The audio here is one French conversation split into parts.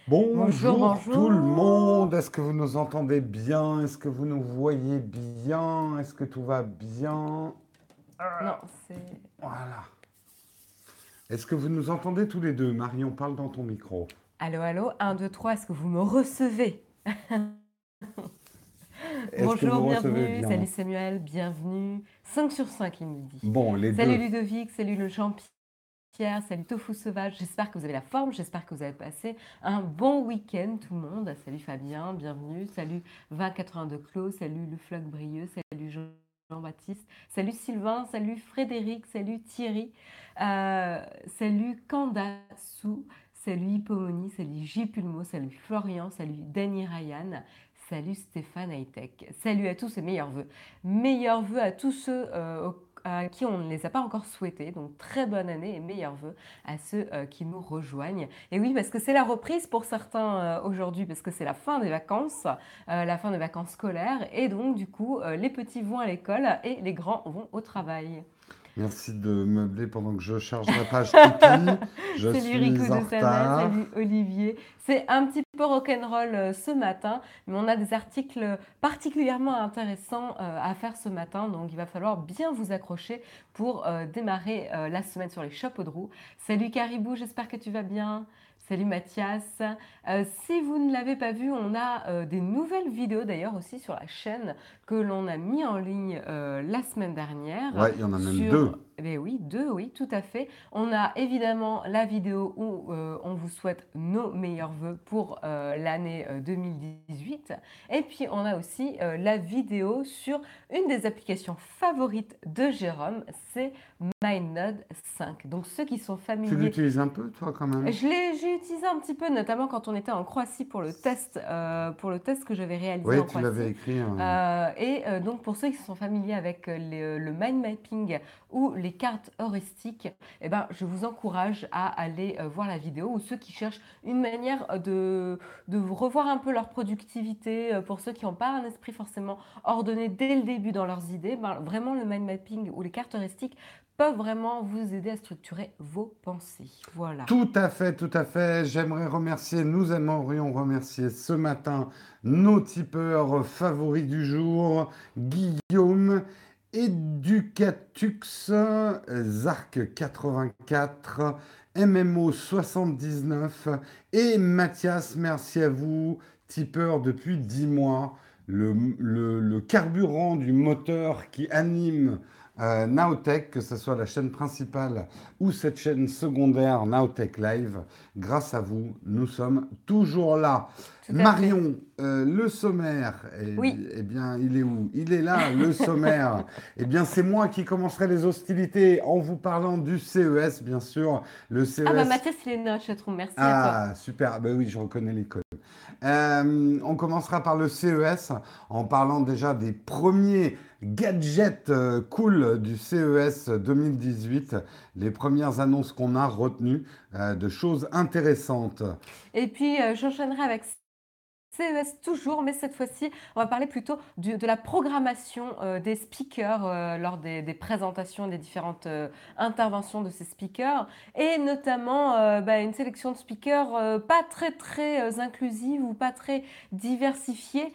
Bonjour, Bonjour tout le bonjour. monde. Est-ce que vous nous entendez bien? Est-ce que vous nous voyez bien? Est-ce que tout va bien? Non, c'est... Voilà. Est-ce que vous nous entendez tous les deux? Marion, parle dans ton micro. Allô, allô, 1, 2, 3, est-ce que vous me recevez? Est-ce que Bonjour, vous recevez bienvenue. Salut bien? Samuel, bienvenue. 5 sur 5, il nous dit. Bon, les Salut deux. Ludovic, salut le Jean-Pierre, salut Tofu Sauvage. J'espère que vous avez la forme, j'espère que vous avez passé un bon week-end, tout le monde. Salut Fabien, bienvenue. Salut 2082 Clos, salut Le Floc Brieux, salut Jean-Baptiste, salut Sylvain, salut Frédéric, salut Thierry, salut Candassou, salut Hippomoni, salut J Pulmo, salut Florian, salut Danny Ryan, salut Stéphane Hightech. Salut à tous et meilleurs vœux. Meilleurs vœux à tous ceux à qui on ne les a pas encore souhaités. Donc très bonne année et meilleurs vœux à ceux qui nous rejoignent. Et oui, parce que c'est la reprise pour certains aujourd'hui, parce que c'est la fin des vacances scolaires. Et donc du coup, les petits vont à l'école et les grands vont au travail. Merci de meubler pendant que je charge la page Tipeee. Je Salut Rico suis en de Sana, salut retard. Olivier. C'est un petit peu rock'n'roll ce matin, mais on a des articles particulièrement intéressants à faire ce matin, donc il va falloir bien vous accrocher pour démarrer la semaine sur les chapeaux de roue. Salut Caribou, j'espère que tu vas bien. Salut Mathias. Si vous ne l'avez pas vu, on a des nouvelles vidéos d'ailleurs aussi sur la chaîne que l'on a mis en ligne la semaine dernière Ouais, il y en a même sur... deux. Eh oui, deux, oui, tout à fait. On a évidemment la vidéo où on vous souhaite nos meilleurs vœux pour l'année 2018. Et puis on a aussi la vidéo sur une des applications favorites de Jérôme, c'est MyNode 5. Donc ceux qui sont Tu familiers, l'utilises un peu, toi, quand même? j'ai utilisé un petit peu, notamment quand on était en Croatie pour le test que j'avais réalisé Oui, en tu l'avais Croatie. écrit. Donc pour ceux qui sont familiers avec le mind mapping ou les cartes heuristiques, eh ben, je vous encourage à aller voir la vidéo, ou ceux qui cherchent une manière de revoir un peu leur productivité, pour ceux qui n'ont pas un esprit forcément ordonné dès le début dans leurs idées, ben, vraiment le mind mapping ou les cartes heuristiques peuvent vraiment vous aider à structurer vos pensées. Voilà. Tout à fait, tout à fait. Nous aimerions remercier ce matin nos tipeurs favoris du jour, Guillaume, Educatux, Zark84, MMO 79 et Mathias. Merci à vous, tipeurs depuis 10 mois. Le carburant du moteur qui anime Nowtech, que ce soit la chaîne principale ou cette chaîne secondaire Nowtech Live. Grâce à vous, nous sommes toujours là. Tout à fait. Marion, le sommaire, Oui. eh bien, il est où? Il est là, le sommaire. Eh bien, c'est moi qui commencerai les hostilités en vous parlant du CES, bien sûr. Le Ah bah CES. Mathias, il est noche, je trouve. Merci à toi. Ah, super. Ben oui, je reconnais les codes. On commencera par le CES en parlant déjà des premiers gadgets cool du CES 2018, les premières annonces qu'on a retenues de choses intéressantes. Et puis, j'enchaînerai avec CES toujours, mais cette fois-ci, on va parler plutôt de la programmation des speakers lors des présentations, des différentes interventions de ces speakers, et notamment une sélection de speakers pas très très inclusive ou pas très diversifiée,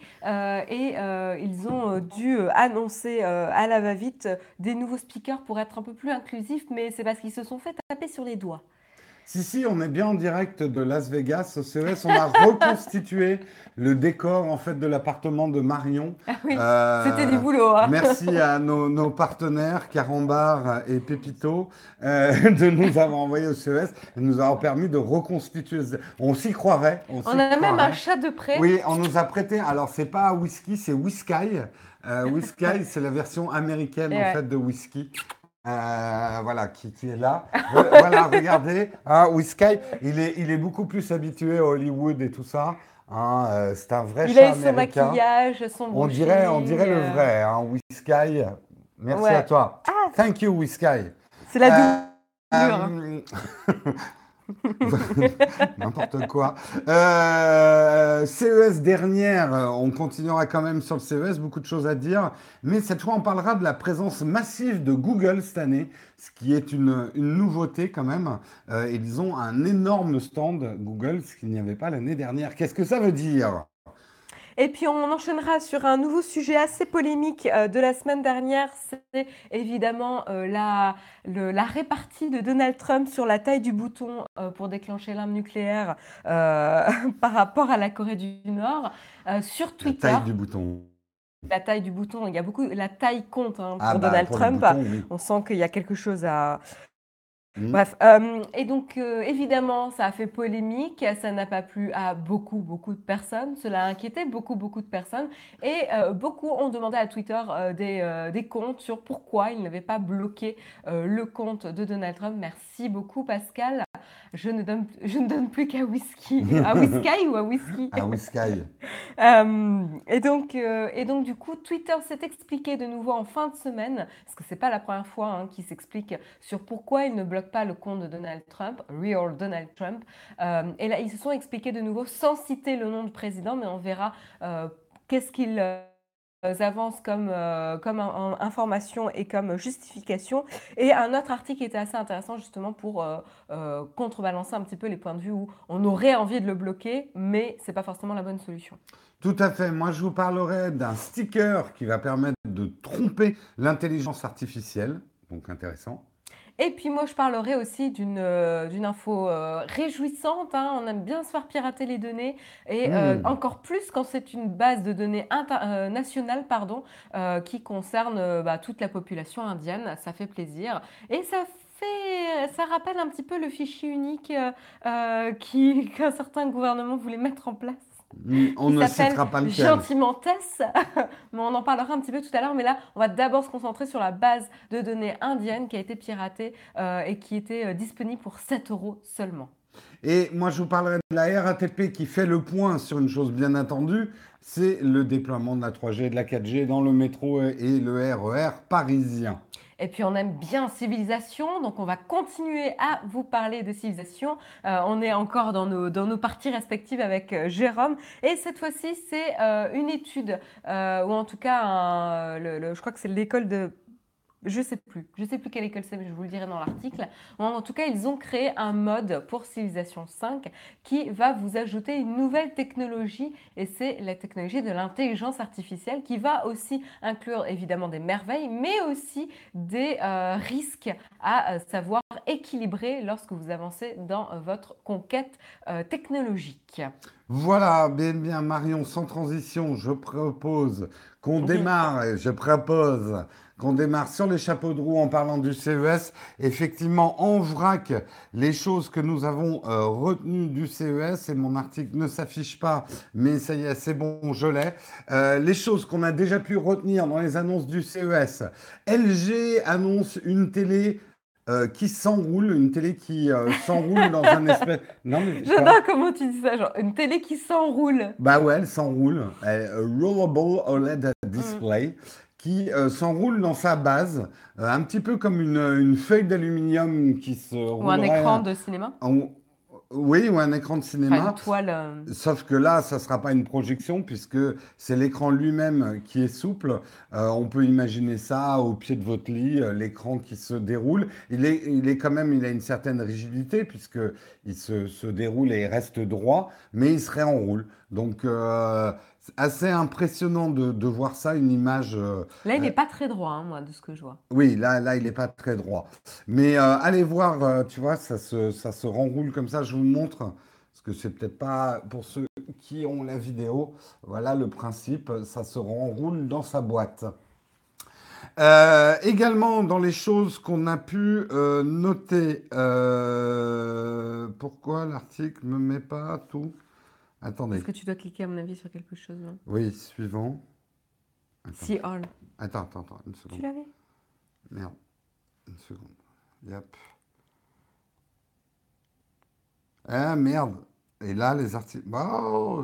ils ont dû annoncer à la va-vite des nouveaux speakers pour être un peu plus inclusifs, mais c'est parce qu'ils se sont fait taper sur les doigts. Si, si, on est bien en direct de Las Vegas au CES. On a reconstitué le décor en fait de l'appartement de Marion. Ah oui, c'était du Euh, boulot, hein. Merci à nos partenaires Carambar et Pépito de nous avoir envoyé au CES et de nous avoir permis de reconstituer. On s'y croirait, on On s'y a même un croirait. chat de près. Oui, on nous a prêté. Alors c'est pas whisky, c'est whisky. Whisky, c'est la version américaine Et en fait ouais. de whisky. Voilà, qui est là. Voilà, regardez, hein, Whisky, il est beaucoup plus habitué à Hollywood et tout ça. Hein, c'est un vrai Il a chat eu son américain. maquillage, son On dirait brushing. le vrai, hein, Whisky. Merci à Ouais. toi. Ah, Thank you, Whisky. c'est la Euh, doublure, hein. euh, N'importe quoi. CES dernière, on continuera quand même sur le CES, beaucoup de choses à dire, mais cette fois on parlera de la présence massive de Google cette année, ce qui est une nouveauté quand même. Ils ont un énorme stand Google, ce qu'il n'y avait pas l'année dernière. Qu'est-ce que ça veut dire? Et puis on enchaînera sur un nouveau sujet assez polémique de la semaine dernière, c'est évidemment la répartie de Donald Trump sur la taille du bouton pour déclencher l'arme nucléaire par rapport à la Corée du Nord. Sur La Twitter, taille du bouton. la taille du bouton, il y a beaucoup, la taille compte hein, Ah pour bah Donald pour le Trump. bouton, oui. On sent qu'il y a quelque chose à, Hmm. bref, et donc évidemment, ça a fait polémique, ça n'a pas plu à beaucoup, beaucoup de personnes, cela a inquiété beaucoup, beaucoup de personnes, et beaucoup ont demandé à Twitter des comptes sur pourquoi ils n'avaient pas bloqué le compte de Donald Trump. Merci beaucoup Pascal, je ne donne plus qu'à whisky, à whisky ou à whisky. Ah oui, Sky. Et donc, du coup, Twitter s'est expliqué de nouveau en fin de semaine, parce que c'est pas la première fois hein, qu'il s'explique sur pourquoi il ne bloque pas le compte de Donald Trump, Real Donald Trump. Et là, ils se sont expliqués de nouveau sans citer le nom du président, mais on verra qu'est-ce qu'ils avancent comme information et comme justification. Et un autre article qui était assez intéressant justement pour contrebalancer un petit peu les points de vue où on aurait envie de le bloquer, mais c'est pas forcément la bonne solution. Tout à fait. Moi, je vous parlerai d'un sticker qui va permettre de tromper l'intelligence artificielle. Donc, intéressant. Et puis moi, je parlerai aussi d'une info réjouissante, hein. On aime bien se faire pirater les données et Hmm. encore plus quand c'est une base de données nationale pardon, qui concerne bah, toute la population indienne. Ça fait plaisir et ça rappelle un petit peu le fichier unique qu'un certain gouvernement voulait mettre en place, On qui ne s'appelle citera pas lequel. gentiment TESS, mais on en parlera un petit peu tout à l'heure. Mais là, on va d'abord se concentrer sur la base de données indienne qui a été piratée et qui était disponible pour 7 euros seulement. Et moi, je vous parlerai de la RATP qui fait le point sur une chose bien attendue, c'est le déploiement de la 3G et de la 4G dans le métro et le RER parisien. Et puis on aime bien civilisation, donc on va continuer à vous parler de civilisation. On est encore dans nos parties respectives avec Jérôme. Et cette fois-ci, c'est une étude, ou en tout cas, je crois que c'est l'école de je sais plus quelle école c'est, mais je vous le dirai dans l'article. En tout cas, ils ont créé un mode pour Civilization 5 qui va vous ajouter une nouvelle technologie et c'est la technologie de l'intelligence artificielle qui va aussi inclure évidemment des merveilles, mais aussi des risques à savoir équilibrer lorsque vous avancez dans votre conquête technologique. Voilà, bien, bien, Marion, sans transition, je propose qu'on démarre sur les chapeaux de roue en parlant du CES. Effectivement, en vrac, les choses que nous avons retenues du CES, et mon article ne s'affiche pas, mais ça y est, c'est bon, je l'ai. Les choses qu'on a déjà pu retenir dans les annonces du CES. LG annonce une télé qui s'enroule, une télé qui s'enroule dans un espèce... Non, mais quoi? J'adore comment tu dis ça, genre une télé qui s'enroule. Bah ouais, elle s'enroule. Rollable OLED Mm. display qui s'enroule dans sa base, un petit peu comme une feuille d'aluminium qui se Ou un roulerait écran de cinéma, en... Oui, ou un écran de enfin une cinéma. toile. Sauf que là, ça ne sera pas une projection puisque c'est l'écran lui-même qui est souple. On peut imaginer ça au pied de votre lit, l'écran qui se déroule. Il est quand même, il a une certaine rigidité puisque il se déroule et il reste droit, mais il se réenroule. Donc, c'est assez impressionnant de voir ça, une image. Là, il Euh, n'est pas très droit, hein, moi, de ce que je vois. oui, là, il n'est pas très droit. Mais allez voir, tu vois, ça se renroule comme ça. Je vous montre, parce que c'est peut-être pas pour ceux qui ont la vidéo. Voilà le principe, ça se renroule dans sa boîte. Également, dans les choses qu'on a pu noter, pourquoi l'article ne me met pas tout? Parce Attendez. que tu dois cliquer, à mon avis, sur quelque chose, non? Oui, suivant. Attends, See all. attends, une Tu seconde. l'avais? Merde, une seconde. Yep. Ah merde. Et là, les articles. Oh,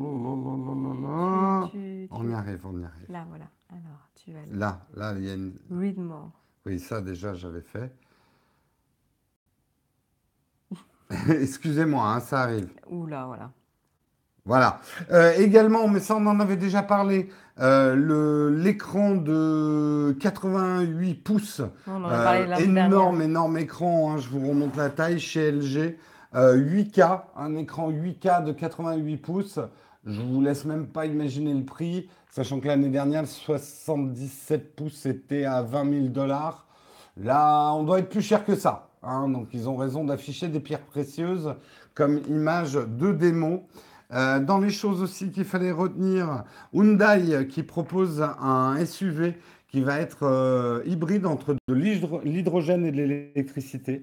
on y arrive, on y arrive. Là, voilà. Alors, tu vas aller. Là, il y a une. Read more. Oui, ça déjà, j'avais fait. Excusez-moi, hein, ça arrive. Ouh là, voilà. Voilà. Également, mais ça on en avait déjà parlé, l'écran de 88 pouces, On en a parlé lundi dernier. énorme, énorme écran, hein, je vous remonte la taille chez LG, 8K, un écran 8K de 88 pouces. Je vous laisse même pas imaginer le prix, sachant que l'année dernière, le 77 pouces, c'était à 20 000 $. Là, on doit être plus cher que ça, hein, donc ils ont raison d'afficher des pierres précieuses comme image de démo. Dans les choses aussi qu'il fallait retenir, Hyundai qui propose un SUV qui va être hybride entre de l'hydrogène et de l'électricité.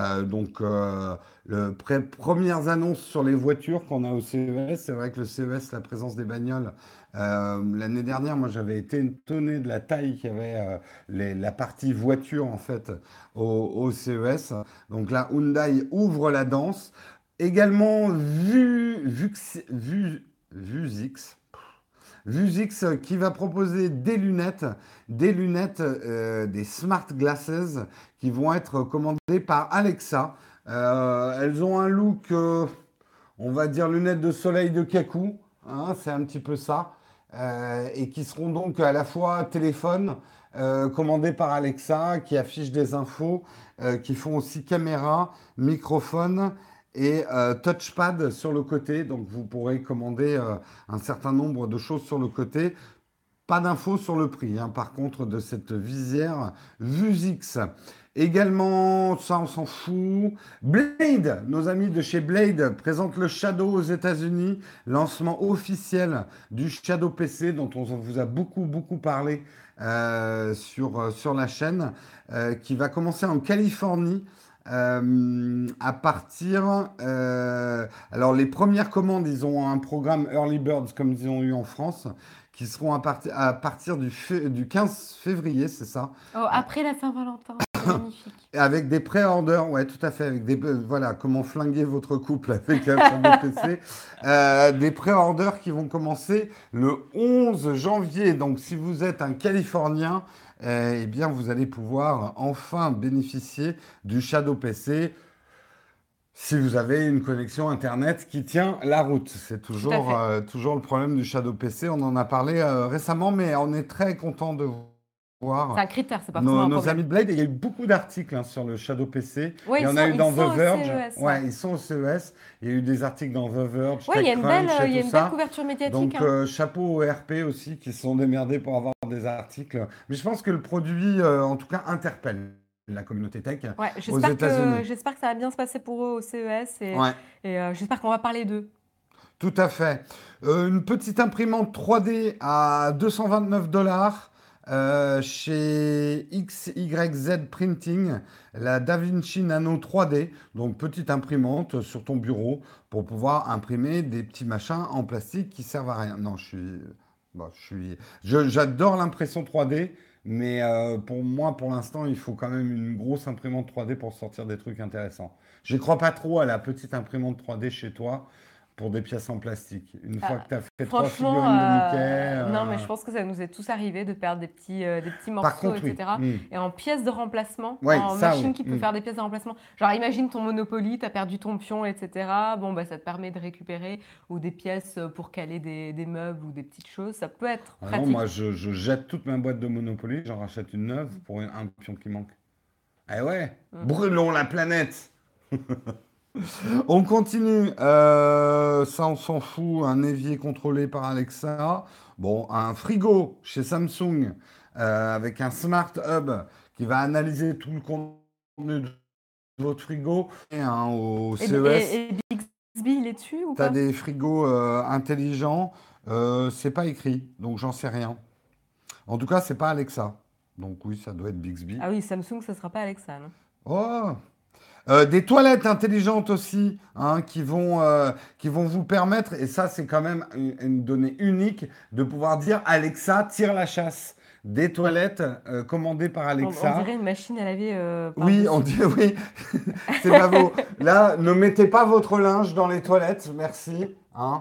Premières annonces sur les voitures qu'on a au CES. C'est vrai que le CES, la présence des bagnoles, l'année dernière, moi j'avais été étonné de la taille qu'il y avait, la partie voiture en fait au CES. Donc là, Hyundai ouvre la danse. Également, Vuzix. Vuzix qui va proposer des lunettes, des smart glasses qui vont être commandées par Alexa. Elles ont un look, on va dire lunettes de soleil de Kakou, hein, c'est un petit peu ça, et qui seront donc à la fois téléphone, commandées par Alexa, qui affichent des infos, qui font aussi caméra, microphone et touchpad sur le côté. Donc vous pourrez commander un certain nombre de choses sur le côté. Pas d'infos sur le prix, hein, par contre, de cette visière Vuzix. Également, ça on s'en fout. Blade, nos amis de chez Blade présentent le Shadow aux États-Unis, lancement officiel du Shadow PC dont on vous a beaucoup beaucoup parlé sur la chaîne, qui va commencer en Californie. À partir. Alors, les premières commandes, ils ont un programme Early Birds comme ils ont eu en France, qui seront à partir du 15 février, c'est ça? Oh, après la Saint-Valentin, c'est magnifique. Avec des pré-orders, ouais, tout à fait. Avec voilà, comment flinguer votre couple avec un fameux PC. Des pré-orders qui vont commencer le 11 janvier. Donc, si vous êtes un Californien, eh bien, vous allez pouvoir enfin bénéficier du Shadow PC si vous avez une connexion Internet qui tient la route. C'est Tout à fait. toujours le problème du Shadow PC. On en a parlé récemment, mais on est très content de C'est voir un critère, c'est pas forcément un nos amis problème. de Blade. Et il y a eu beaucoup d'articles hein, sur le Shadow PC. Ouais, Il y en a eu ils dans sont The au Verge. CES, ouais. Ouais, ils sont au CES. Il y a eu des articles dans The Verge, Ouais, TechCrunch et il y a tout une belle ça. couverture médiatique, Donc, hein. chapeau aux RP aussi qui se sont démerdés pour avoir des articles. Mais je pense que le produit, en tout cas, interpelle la communauté tech Ouais, aux États-Unis. j'espère que ça va bien se passer pour eux au CES Ouais. et j'espère qu'on va parler d'eux. Tout à fait. Une petite imprimante 3D à 229 $ chez XYZ Printing, la DaVinci Nano 3D. Donc, petite imprimante sur ton bureau pour pouvoir imprimer des petits machins en plastique qui servent à rien. Non, bon, j'adore l'impression 3D, mais pour moi, pour l'instant, il faut quand même une grosse imprimante 3D pour sortir des trucs intéressants. Je ne crois pas trop à la petite imprimante 3D chez toi pour des pièces en plastique. Une fois Ah, que tu as fait trois franchement, figurines de Mickey. non, mais je pense que ça nous est tous arrivé de perdre des petits Par morceaux, contre, oui. etc. Et en pièces de remplacement, Oui, en ça, oui. machine qui peut faire des pièces de remplacement. Genre, imagine ton Monopoly, tu as perdu ton pion, etc. Bon, bah, ça te permet de récupérer ou des pièces pour caler des meubles ou des petites choses. Ça peut être Ah non, moi, pratique. je jette toute ma boîte de Monopoly, j'en rachète une neuve pour un pion qui manque. Eh ouais, Mm. brûlons la planète. On continue. Ça, on s'en fout. Un évier contrôlé par Alexa. Bon, un frigo chez Samsung avec un Smart Hub qui va analyser tout le contenu de votre frigo. Et au CES, Et Bixby, il est dessus ou tu as pas? des frigos intelligents. C'est pas écrit, donc j'en sais rien. En tout cas, c'est pas Alexa. Donc oui, ça doit être Bixby. Ah oui, Samsung, ce sera pas Alexa, non? Oh, des toilettes intelligentes aussi, hein, qui vont vous permettre, et ça c'est quand même une donnée unique, de pouvoir dire Alexa, tire la chasse. Des toilettes commandées par On Alexa. dirait une machine à laver Oui, on par-dessus. dit oui, c'est pas beau. Là, ne mettez pas votre linge dans les toilettes, merci. Hein.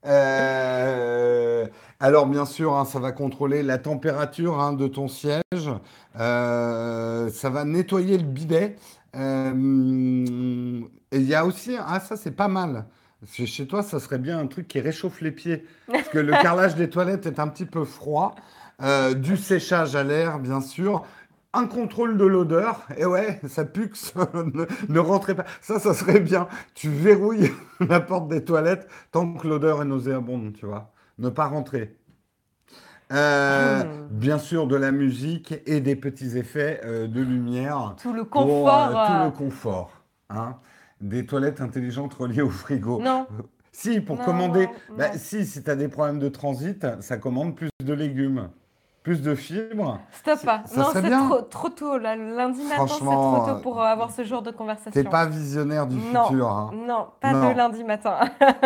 Euh, alors, bien sûr, hein, ça va contrôler la température hein, de ton siège. Ça va nettoyer le bidet. Et il y a aussi, ah ça c'est pas mal. Chez toi, ça serait bien un truc qui réchauffe les pieds. Parce que le carrelage des toilettes est un petit peu froid. Du séchage à l'air, bien sûr. Un contrôle de l'odeur. Et ouais, ça pue que ça ne rentrez pas. Ça serait bien. Tu verrouilles la porte des toilettes tant que l'odeur est nauséabonde, tu vois. Ne pas rentrer. Bien sûr, de la musique et des petits effets de lumière Tout le pour confort. tout le confort, hein. Des toilettes intelligentes reliées au frigo. Non, Si, pour non, commander, non, bah, non. si tu as des problèmes de transit, ça commande plus de légumes, plus de fibres. Stop pas. Ça Non, serait c'est bien. trop tôt. Là. Lundi matin, c'est trop tôt Franchement, pour avoir ce genre de t'es conversation. pas visionnaire du Non, futur, hein. non, pas de Non. lundi matin.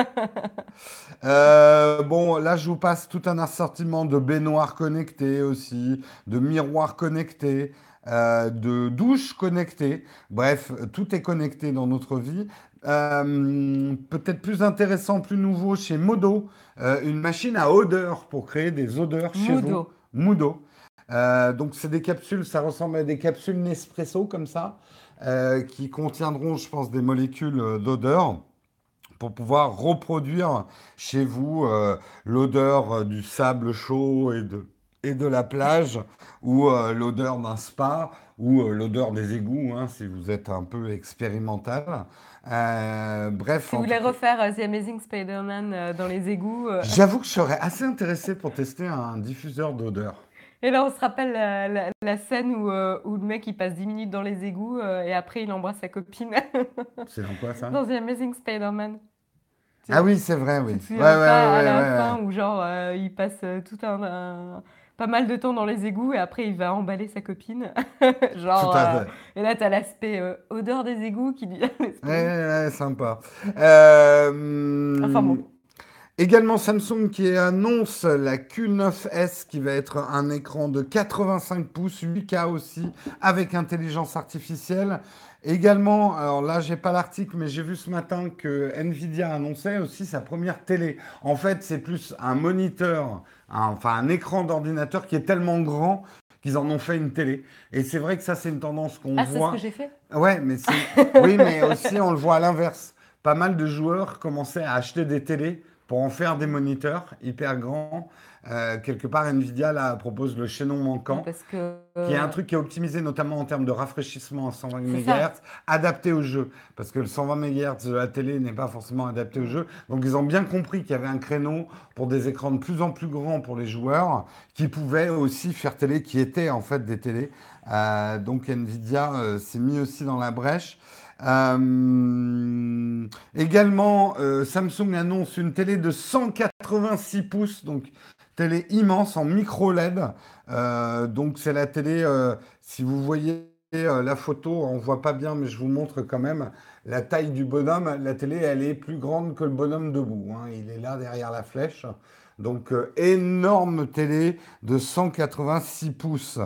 Bon, là, je vous passe tout un assortiment de baignoires connectées aussi, de miroirs connectés, de douches connectées. Bref, tout est connecté dans notre vie. Peut-être plus intéressant, plus nouveau chez Modo, une machine à odeur pour créer des odeurs chez vous. Modo. Modo. Donc, c'est des capsules, ça ressemble à des capsules Nespresso comme ça, qui contiendront, je pense, des molécules d'odeur pour pouvoir reproduire chez vous l'odeur du sable chaud et de la plage, ou l'odeur d'un spa, ou l'odeur des égouts, hein, si vous êtes un peu expérimental. Bref, Si vous en tout voulez cas, refaire The Amazing Spider-Man dans les égouts. j'avoue que je serais assez intéressé pour tester un diffuseur d'odeur. Et là, on se rappelle la scène où le mec il passe 10 minutes dans les égouts et après il embrasse sa copine C'est dans quoi ça? dans The Amazing Spider-Man. Ah Tu, oui, c'est vrai, tu oui. te Ouais, souviens ouais, pas à ouais, la ouais, fin où genre il passe pas mal de temps dans les égouts et après il va emballer sa copine. tout Genre, à fait. et là t'as l'aspect odeur des égouts qui devient Ouais, l'esprit. ouais, sympa. Enfin bon. Également Samsung qui annonce la Q9S qui va être un écran de 85 pouces, 8K aussi, avec intelligence artificielle. Également, alors là, j'ai pas l'article, mais j'ai vu ce matin que Nvidia annonçait aussi sa première télé. En fait, c'est plus un moniteur, enfin un écran d'ordinateur qui est tellement grand qu'ils en ont fait une télé. Et c'est vrai que ça, c'est une tendance qu'on Ah, c'est ce que voit. j'ai fait? Ouais, mais c'est... Oui, mais aussi, on le voit à l'inverse. Pas mal de joueurs commençaient à acheter des télés pour en faire des moniteurs hyper grands. Quelque part, Nvidia là, propose le chaînon Oui, manquant, parce que qui est un truc qui est optimisé notamment en termes de rafraîchissement à 120 c'est ça. MHz, adapté au jeu. Parce que le 120 MHz de la télé n'est pas forcément adapté au Mm. jeu. Donc ils ont bien compris qu'il y avait un créneau pour des écrans de plus en plus grands pour les joueurs, qui pouvaient aussi faire télé, qui étaient en fait des télés. Donc Nvidia s'est mis aussi dans la brèche. Également, Samsung annonce une télé de 186 pouces, donc télé immense en micro LED. Donc c'est la télé, si vous voyez la photo, on voit pas bien, mais je vous montre quand même la taille du bonhomme. La télé, elle est plus grande que le bonhomme debout, hein. Il est là derrière la flèche. Donc énorme télé de 186 pouces.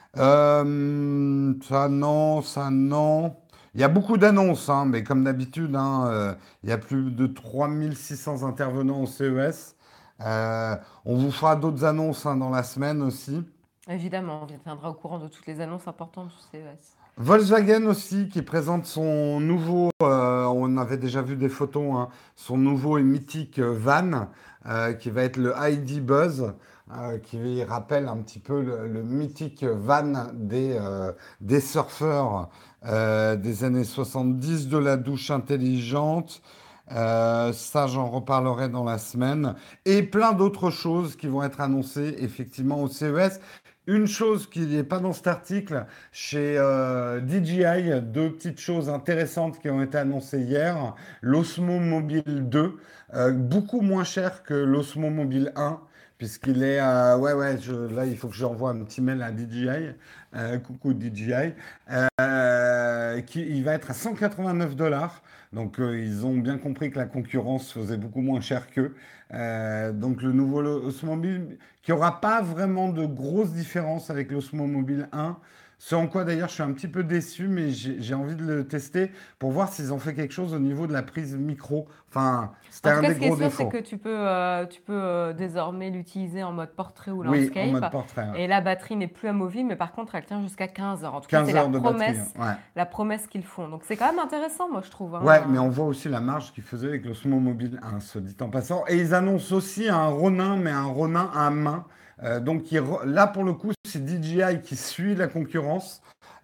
Ça non, ça non. Il y a beaucoup d'annonces, hein, mais comme d'habitude, hein, il y a plus de 3600 intervenants au CES. On vous fera d'autres annonces hein, dans la semaine aussi. Évidemment, on vous tiendra au courant de toutes les annonces importantes du CES. Volkswagen aussi qui présente son nouveau, on avait déjà vu des photos, hein, son nouveau et mythique van qui va être le ID Buzz, qui rappelle un petit peu le mythique van des surfeurs des années 70, de la douche intelligente. Ça, j'en reparlerai dans la semaine. Et plein d'autres choses qui vont être annoncées effectivement au CES. Une chose qui n'est pas dans cet article, chez DJI, deux petites choses intéressantes qui ont été annoncées hier. L'Osmo Mobile 2, beaucoup moins cher que l'Osmo Mobile 1, puisqu'il est... ouais, ouais, là, il faut que j'envoie un petit mail à DJI. Coucou DJI. Il va être à 189 dollars. Donc, ils ont bien compris que la concurrence faisait beaucoup moins cher qu'eux. Donc, le nouveau Osmo Mobile qui aura pas vraiment de grosses différences avec l'Osmo Mobile 1. Ce en quoi d'ailleurs je suis un petit peu déçu, mais j'ai envie de le tester pour voir s'ils ont fait quelque chose au niveau de la prise micro. Enfin, c'était En tout un cas, des ce qui est gros sûr, c'est défauts. que tu peux désormais l'utiliser en mode portrait ou Oui, en mode landscape. portrait, ouais. Et la batterie n'est plus amovible, mais par contre, elle tient jusqu'à 15 heures. En tout cas, c'est 15 heures de batterie, hein, ouais. la promesse qu'ils font. Donc, c'est quand même intéressant, moi, je trouve, Ouais, mais hein. on voit aussi la marge qu'ils faisaient avec l'Osmo Mobile 1, se dit en passant. Et ils annoncent aussi un Ronin, mais un Ronin à main. Donc là, pour le coup, c'est DJI qui suit la concurrence.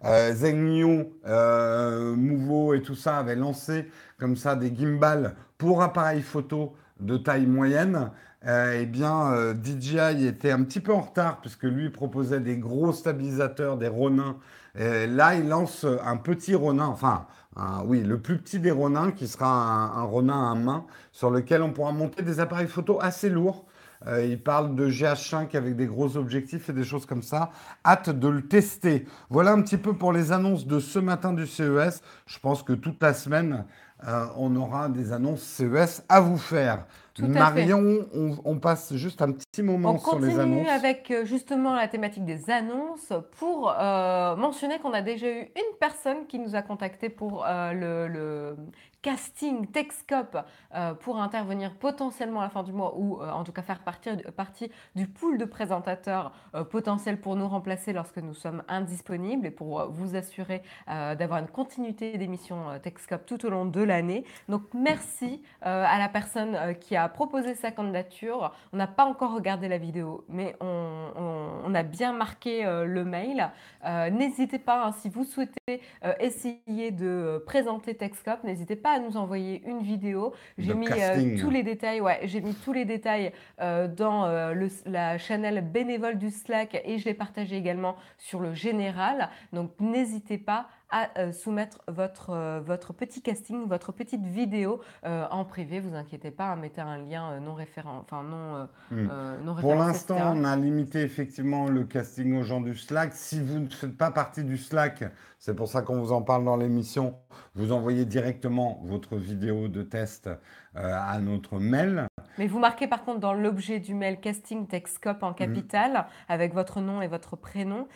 Zenyu, Movo et tout ça avaient lancé comme ça des gimbals pour appareils photo de taille moyenne. Eh bien, DJI était un petit peu en retard puisque lui proposait des gros stabilisateurs, des Ronins. Là, il lance un petit Ronin, enfin, oui, le plus petit des Ronins, qui sera un Ronin à main, sur lequel on pourra monter des appareils photo assez lourds. Il parle de GH5 avec des gros objectifs et des choses comme ça. Hâte de le tester. Voilà un petit peu pour les annonces de ce matin du CES. Je pense que toute la semaine, on aura des annonces CES à vous faire. Tout à fait. Marion, on passe juste un petit On moment sur les continue annonces. avec justement la thématique des annonces pour mentionner qu'on a déjà eu une personne qui nous a contacté pour le casting Texcope pour intervenir potentiellement à la fin du mois ou en tout cas faire partie du pool de présentateurs potentiels pour nous remplacer lorsque nous sommes indisponibles et pour vous assurer d'avoir une continuité d'émissions Texcope tout au long de l'année. Donc merci à la personne qui a proposé sa candidature. On n'a pas encore regardé la vidéo, mais on a bien marqué le mail. N'hésitez pas, hein, si vous souhaitez essayer de présenter Texcope, n'hésitez pas à nous envoyer une vidéo. De J'ai mis tous casting. les détails, ouais, j'ai mis tous les détails dans la channel bénévole du Slack et je l'ai partagé également sur le général. Donc n'hésitez pas à soumettre votre petit casting, votre petite vidéo en privé. Vous inquiétez pas, hein, mettez un lien non référent, enfin Hmm. non Pour référencé, l'instant, etc. on a limité effectivement le casting aux gens du Slack. Si vous ne faites pas partie du Slack, c'est pour ça qu'on vous en parle dans l'émission, vous envoyez directement votre vidéo de test à notre mail. Mais vous marquez par contre dans l'objet du mail casting Texcope en Hmm. capital avec votre nom et votre prénom.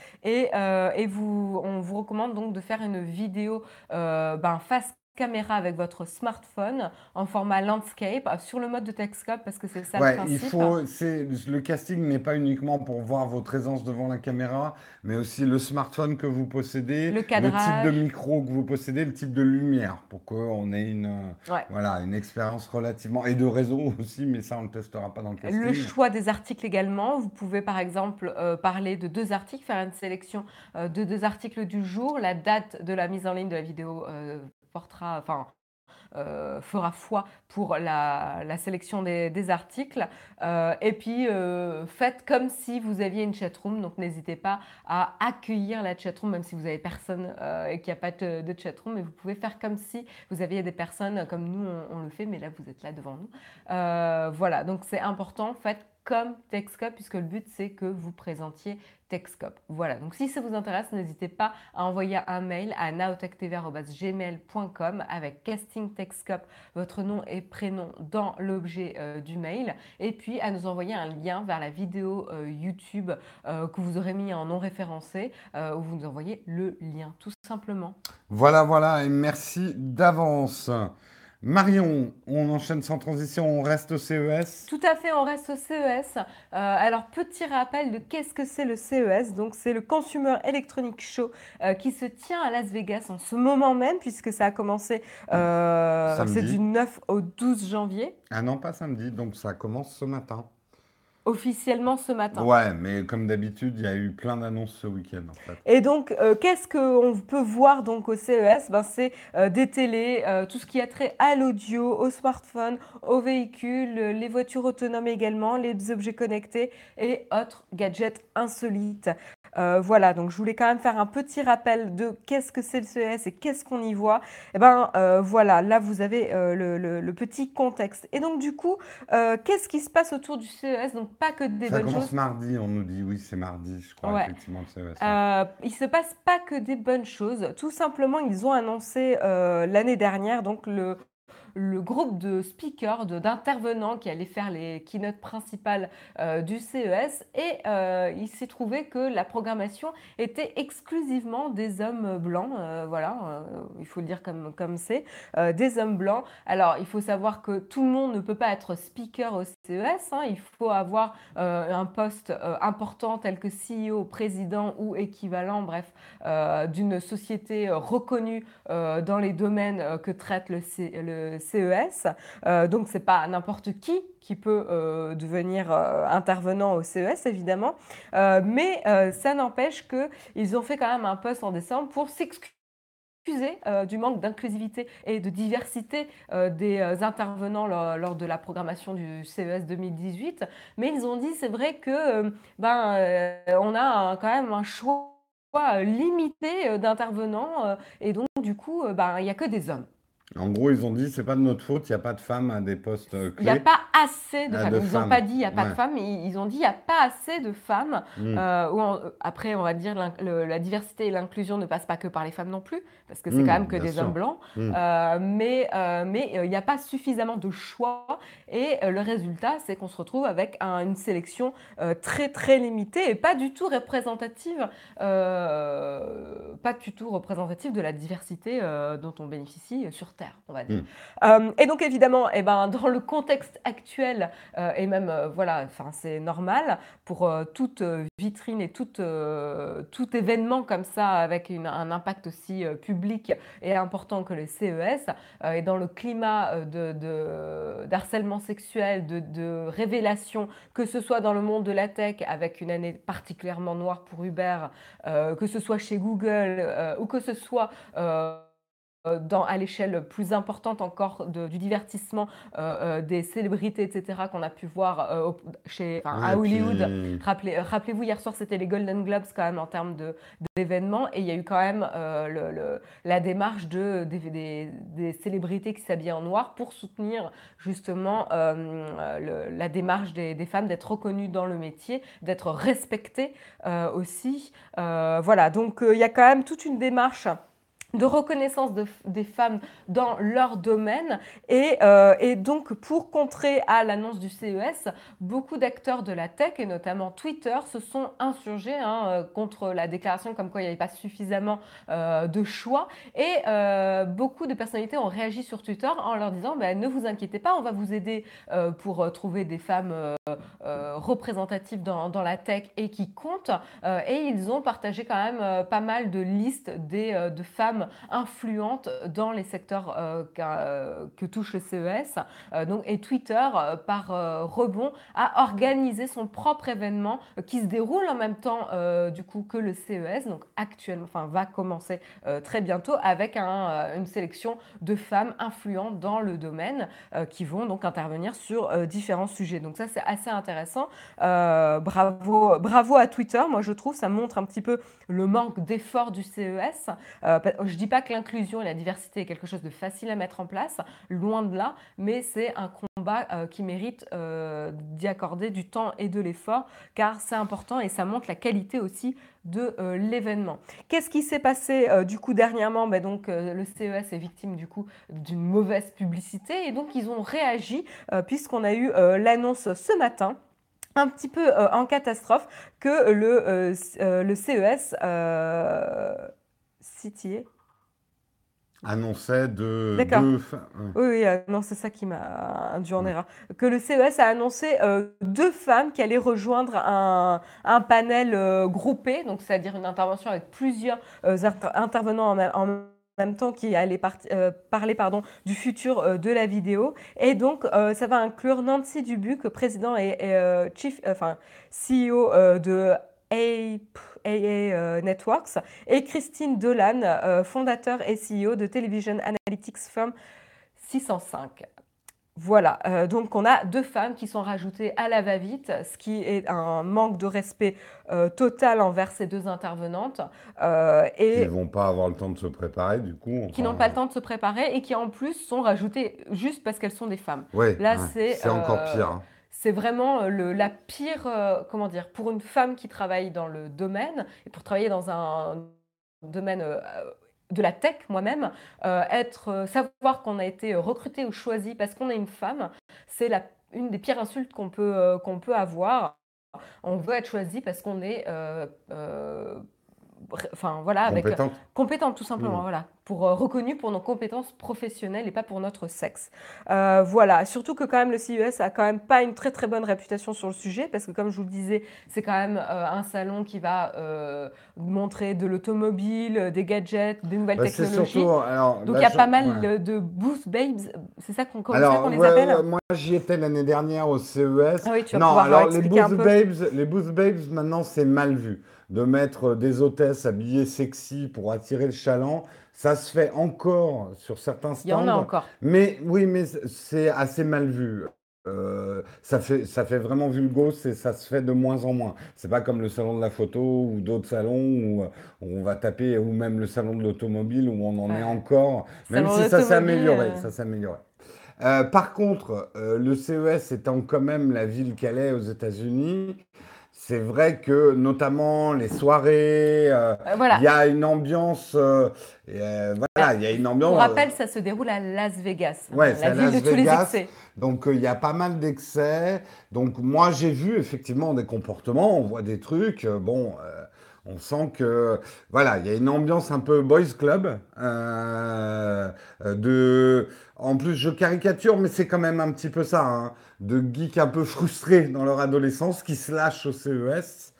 On vous recommande donc de faire une vidéo face caméra avec votre smartphone en format landscape sur le mode de Texcope parce que c'est ça le Ouais, il principe. faut, le casting n'est pas uniquement pour voir votre aisance devant la caméra, mais aussi le smartphone que vous possédez, Le le type de cadrage, micro que vous possédez, le type de lumière, pour qu'on ait ouais. voilà, une expérience relativement, et de réseau aussi, mais ça, on ne le testera pas dans le Le casting. choix des articles également. Vous pouvez par exemple parler de deux articles, faire une sélection de deux articles du jour. La date de la mise en ligne de la vidéo fera foi pour la sélection des articles. Et puis, faites comme si vous aviez une chatroom. Donc, n'hésitez pas à accueillir la chatroom, même si vous n'avez personne et qu'il n'y a pas de chatroom. Mais vous pouvez faire comme si vous aviez des personnes comme nous, on le fait. Mais là, vous êtes là devant nous. Voilà, donc c'est important. Faites comme Texcope, puisque le but, c'est que vous présentiez Texcope. Voilà, donc si ça vous intéresse, n'hésitez pas à envoyer un mail à naotech.tv@gmail.com avec casting Texcope, votre nom et prénom dans l'objet du mail, et puis à nous envoyer un lien vers la vidéo YouTube que vous aurez mis en non référencé, où vous nous envoyez le lien, tout simplement. Voilà, voilà, et merci d'avance. Marion, on enchaîne sans transition, on reste au CES. Tout à fait, on reste au CES. Alors, petit rappel de qu'est-ce que c'est le CES. Donc, c'est le Consumer Electronic Show qui se tient à Las Vegas en ce moment même, puisque ça a commencé, c'est du Samedi. 9 au 12 janvier, Ah non, pas samedi, donc ça commence ce matin. officiellement ce matin. Ouais, mais comme d'habitude, il y a eu plein d'annonces ce week-end en fait. Et donc, qu'est-ce qu'on peut voir donc au CES? Ben, c'est des télés, tout ce qui a trait à l'audio, au smartphone, aux véhicules, les voitures autonomes également, les objets connectés et autres gadgets insolites. Voilà, donc je voulais quand même faire un petit rappel de qu'est-ce que c'est le CES et qu'est-ce qu'on y voit. Et ben voilà, là vous avez le petit contexte. Et donc du coup, qu'est-ce qui se passe autour du CES? Donc pas que des Ça bonnes commence choses. mardi, on nous dit. Oui, c'est mardi, je crois, Ouais. effectivement, le CES. Ouais. Il se passe pas que des bonnes choses. Tout simplement, ils ont annoncé l'année dernière donc le groupe de speakers, d'intervenants qui allaient faire les keynotes principales du CES et il s'est trouvé que la programmation était exclusivement des hommes blancs, voilà, il faut le dire comme c'est, des hommes blancs. Alors, il faut savoir que tout le monde ne peut pas être speaker au CES, hein, il faut avoir un poste important tel que CEO, président ou équivalent, bref, d'une société reconnue dans les domaines que traite le CES. Donc, c'est pas n'importe qui peut devenir intervenant au CES, évidemment. Mais ça n'empêche qu'ils ont fait quand même un post en décembre pour s'excuser du manque d'inclusivité et de diversité des intervenants lors de la programmation du CES 2018. Mais ils ont dit, c'est vrai que on a quand même un choix limité d'intervenants et donc du coup, il n'y a que des hommes. En gros, ils ont dit, c'est pas de notre faute, il n'y a pas de femmes à des postes Il n'y a clés. pas assez de femmes. De Ils n'ont pas femmes. dit il n'y a pas de Ouais. femmes, ils ont dit il n'y a pas assez de femmes. Hmm. Après, on va dire la diversité et l'inclusion ne passent pas que par les femmes non plus, parce que c'est quand même que Bien des hommes sûr. blancs. Hmm. Mais il n'y a pas suffisamment de choix et le résultat, c'est qu'on se retrouve avec une sélection très très limitée et pas du tout représentative, de la diversité dont on bénéficie sur Terre, on va dire. Hmm. Et donc évidemment, dans le contexte actuel, et même voilà, enfin c'est normal pour toute vitrine et tout événement comme ça avec un impact aussi public et important que le CES, et dans le climat d'harcèlement sexuel, de révélation, que ce soit dans le monde de la tech avec une année particulièrement noire pour Uber, que ce soit chez Google ou que ce soit à l'échelle plus importante encore du divertissement, des célébrités, etc., qu'on a pu voir Ouais, à et Hollywood. puis, Rappelez-vous, hier soir, c'était les Golden Globes quand même en termes d'événements, et il y a eu quand même la démarche des célébrités qui s'habillent en noir pour soutenir justement la démarche des femmes d'être reconnues dans le métier, d'être respectées aussi. Voilà, donc il y a quand même toute une démarche de reconnaissance des femmes dans leur domaine et donc pour contrer à l'annonce du CES, beaucoup d'acteurs de la tech et notamment Twitter se sont insurgés contre la déclaration comme quoi il n'y avait pas suffisamment de choix et beaucoup de personnalités ont réagi sur Twitter en leur disant ne vous inquiétez pas, on va vous aider pour trouver des femmes représentatives dans la tech et qui comptent et ils ont partagé quand même pas mal de listes de femmes influentes dans les secteurs que touche le CES. Et Twitter, par rebond, a organisé son propre événement qui se déroule en même temps du coup que le CES, donc actuellement, enfin va commencer très bientôt avec une sélection de femmes influentes dans le domaine qui vont donc intervenir sur différents sujets. Donc ça c'est assez intéressant. Bravo à Twitter, moi je trouve ça montre un petit peu le manque d'effort du CES. Je ne dis pas que l'inclusion et la diversité est quelque chose de facile à mettre en place, loin de là, mais c'est un combat qui mérite d'y accorder du temps et de l'effort, car c'est important et ça montre la qualité aussi de l'événement. Qu'est-ce qui s'est passé du coup dernièrement le CES est victime du coup d'une mauvaise publicité et donc ils ont réagi puisqu'on a eu l'annonce ce matin un petit peu en catastrophe que le CES CTA. annonçait D'accord. ouais. Oui, oui, non, c'est ça qui m'a induit en erreur. Que le CES a annoncé deux femmes qui allaient rejoindre un panel groupé, donc c'est-à-dire une intervention avec plusieurs intervenants en même temps qui allaient parler du futur de la vidéo. Et donc, ça va inclure Nancy Dubuc, président et CEO de AA Networks, et Christine Dolan, fondateur et CEO de Television Analytics Firm 605. Voilà, donc on a deux femmes qui sont rajoutées à la va-vite, ce qui est un manque de respect total envers ces deux intervenantes. Qui Et vont pas avoir le temps de se préparer, du coup. qui n'ont pas le Enfin, temps de se préparer et qui en plus sont rajoutées juste parce qu'elles sont des femmes. ouais, Là, ouais, c'est encore pire. Hein. c'est vraiment la pire, comment dire, pour une femme qui travaille dans le domaine et pour travailler dans un domaine de la tech moi-même, savoir qu'on a été recruté ou choisi parce qu'on est une femme, c'est une des pires insultes qu'on peut avoir. On veut être choisi parce qu'on est enfin voilà, avec Compétente. compétente tout Hmm. simplement, voilà, pour reconnu pour nos compétences professionnelles et pas pour notre sexe. Voilà, surtout que quand même le CES a quand même pas une très très bonne réputation sur le sujet parce que comme je vous le disais, c'est quand même un salon qui va montrer de l'automobile, des gadgets, des nouvelles Bah, c'est surtout, technologies. alors, Donc il y a pas ouais. mal de booth babes, c'est ça comme ça qu'on Alors, les ouais, appelle? ouais, moi j'y étais l'année dernière au CES. Ah oui, tu vas Non, pouvoir alors expliquer un peu. Les booth babes, maintenant c'est mal vu. De mettre des hôtesses habillées sexy pour attirer le chaland, ça se fait encore sur certains Il y en a stands, encore. mais oui, mais c'est assez mal vu. Ça fait vraiment vulgos et ça se fait de moins en moins. C'est pas comme le salon de la photo ou d'autres salons où on va taper, ou même le salon de l'automobile où on en est Ouais. encore, même Salon si ça s'est d'automobile. amélioré, ça s'est amélioré. Par contre, le CES étant quand même la ville qu'elle est aux États-Unis, c'est vrai que notamment les soirées, il y Voilà. a une ambiance, Ah, voilà, il y a une pour ambiance, rappel, ça se déroule à Las Vegas, ouais, hein, c'est la à ville de Las tous les Vegas, excès. donc il y a pas mal d'excès. Donc moi j'ai vu effectivement des comportements, on voit des trucs, bon, on sent que voilà, il y a une ambiance un peu boys club. De, en plus je caricature, mais c'est quand même un petit peu ça, hein, de geeks un peu frustrés dans leur adolescence qui se lâchent au CES.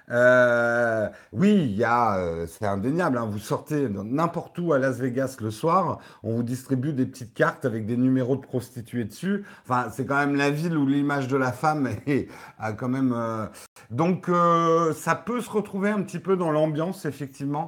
Oui, c'est indéniable, hein, vous sortez n'importe où à Las Vegas le soir, on vous distribue des petites cartes avec des numéros de prostituées dessus. Enfin, c'est quand même la ville où l'image de la femme a quand même. Donc, ça peut se retrouver un petit peu dans l'ambiance, effectivement,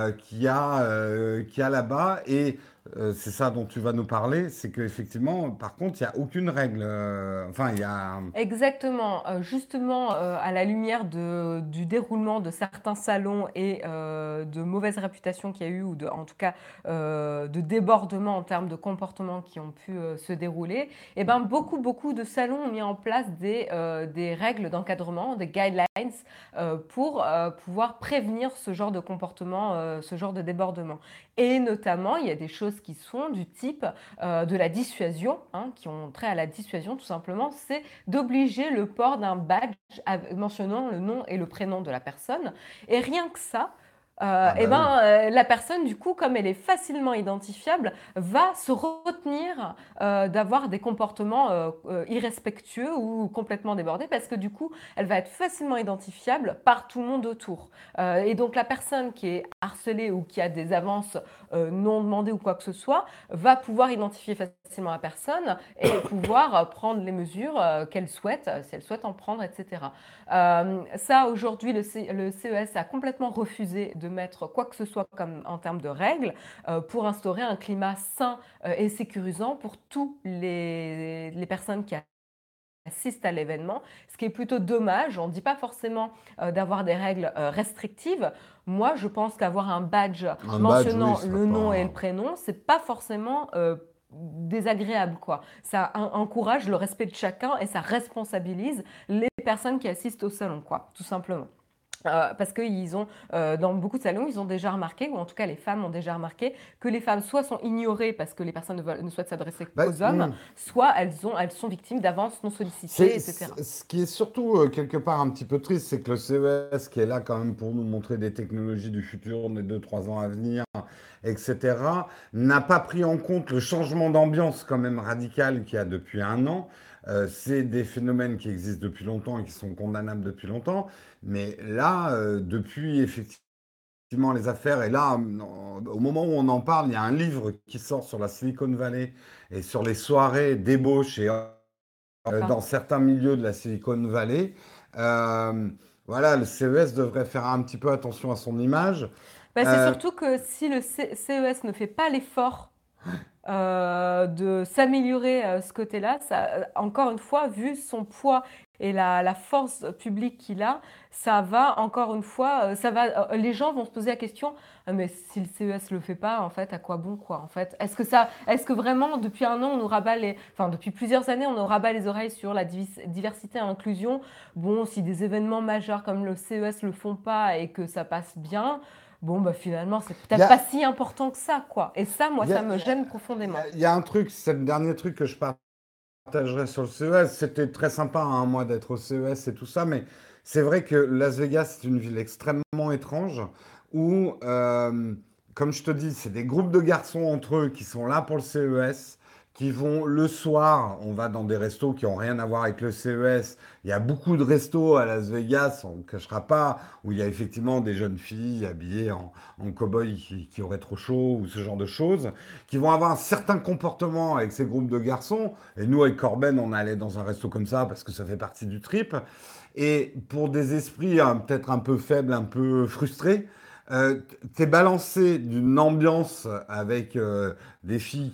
qu'il y a là-bas. Et c'est ça dont tu vas nous parler, c'est qu'effectivement, par contre, il n'y a aucune règle. Enfin, il y a. Exactement, justement, à la lumière du déroulement de certains salons et de mauvaise réputation qu'il y a eu ou en tout cas, de débordements en termes de comportements qui ont pu, se dérouler et ben, beaucoup de salons ont mis en place des règles d'encadrement, des guidelines, pour, pouvoir prévenir ce genre de comportement, ce genre de débordement et notamment, il y a des choses qui sont du type, de la dissuasion, hein, qui ont trait à la dissuasion tout simplement. C'est d'obliger le port d'un badge mentionnant le nom et le prénom de la personne. Et rien que ça, Ah eh bah oui. ben, la personne, du coup, comme elle est facilement identifiable, va se retenir d'avoir des comportements irrespectueux ou complètement débordés parce que du coup, elle va être facilement identifiable par tout le monde autour. Et donc, la personne qui est harcelée ou qui a des avances non demandées ou quoi que ce soit va pouvoir identifier facilement la personne et pouvoir prendre les mesures qu'elle souhaite, si elle souhaite en prendre, etc. Ça, aujourd'hui, le CES a complètement refusé de mettre quoi que ce soit comme, en termes de règles pour instaurer un climat sain et sécurisant pour tous les personnes qui assistent à l'événement, ce qui est plutôt dommage. On ne dit pas forcément d'avoir des règles restrictives. Moi, je pense qu'avoir un badge Un badge, oui, mentionnant ce sera le nom et le pas. prénom, c'est pas forcément désagréable, quoi. Ça encourage le respect de chacun et ça responsabilise les personnes qui assistent au salon, quoi, tout simplement. Parce qu'ils ont, dans beaucoup de salons, ils ont déjà remarqué, ou en tout cas les femmes ont déjà remarqué, que les femmes soit sont ignorées parce que les personnes ne souhaitent s'adresser Bah, qu'aux hommes, soit elles sont victimes d'avances non sollicitées, etc. Ce qui est surtout quelque part un petit peu triste, c'est que le CES, qui est là quand même pour nous montrer des technologies du futur, des 2, 3 ans à venir, etc., n'a pas pris en compte le changement d'ambiance quand même radical qu'il y a depuis un an. C'est des phénomènes qui existent depuis longtemps et qui sont condamnables depuis longtemps. Mais là, depuis effectivement les affaires, et là, au moment où on en parle, il y a un livre qui sort sur la Silicon Valley et sur les soirées d'ébauche et D'accord. dans certains milieux de la Silicon Valley. Euh, voilà, le CES devrait faire un petit peu attention à son image. Ben, c'est Euh, surtout que si le CES ne fait pas l'effort de s'améliorer ce côté-là. Encore une fois, vu son poids et la force publique qu'il a, ça va encore une fois, les gens vont se poser la question, ah, mais si le CES le fait pas, en fait, à quoi bon quoi, en fait, est-ce que vraiment depuis un an on nous rabat enfin depuis plusieurs années on nous rabat les oreilles sur la diversité et l'inclusion. Bon, si des événements majeurs comme le CES le font pas et que ça passe bien. bon, bah finalement, c'est Il y peut-être pas a, si important que ça, quoi. Et ça, moi, il y ça a- me gêne profondément. il y a un truc, c'est le dernier truc que je partagerai sur le CES. C'était très sympa, hein, moi, d'être au CES et tout ça, mais c'est vrai que Las Vegas, c'est une ville extrêmement étrange où, comme je te dis, c'est des groupes de garçons entre eux qui sont là pour le CES, qui vont le soir, on va dans des restos qui n'ont rien à voir avec le CES. Il y a beaucoup de restos à Las Vegas, on ne cachera pas, où il y a effectivement des jeunes filles habillées en cow-boy qui auraient trop chaud ou ce genre de choses, qui vont avoir un certain comportement avec ces groupes de garçons. Et nous, avec Corben, on allait dans un resto comme ça parce que ça fait partie du trip. Et pour des esprits peut-être un peu faibles, un peu frustrés, t'es balancé d'une ambiance avec des filles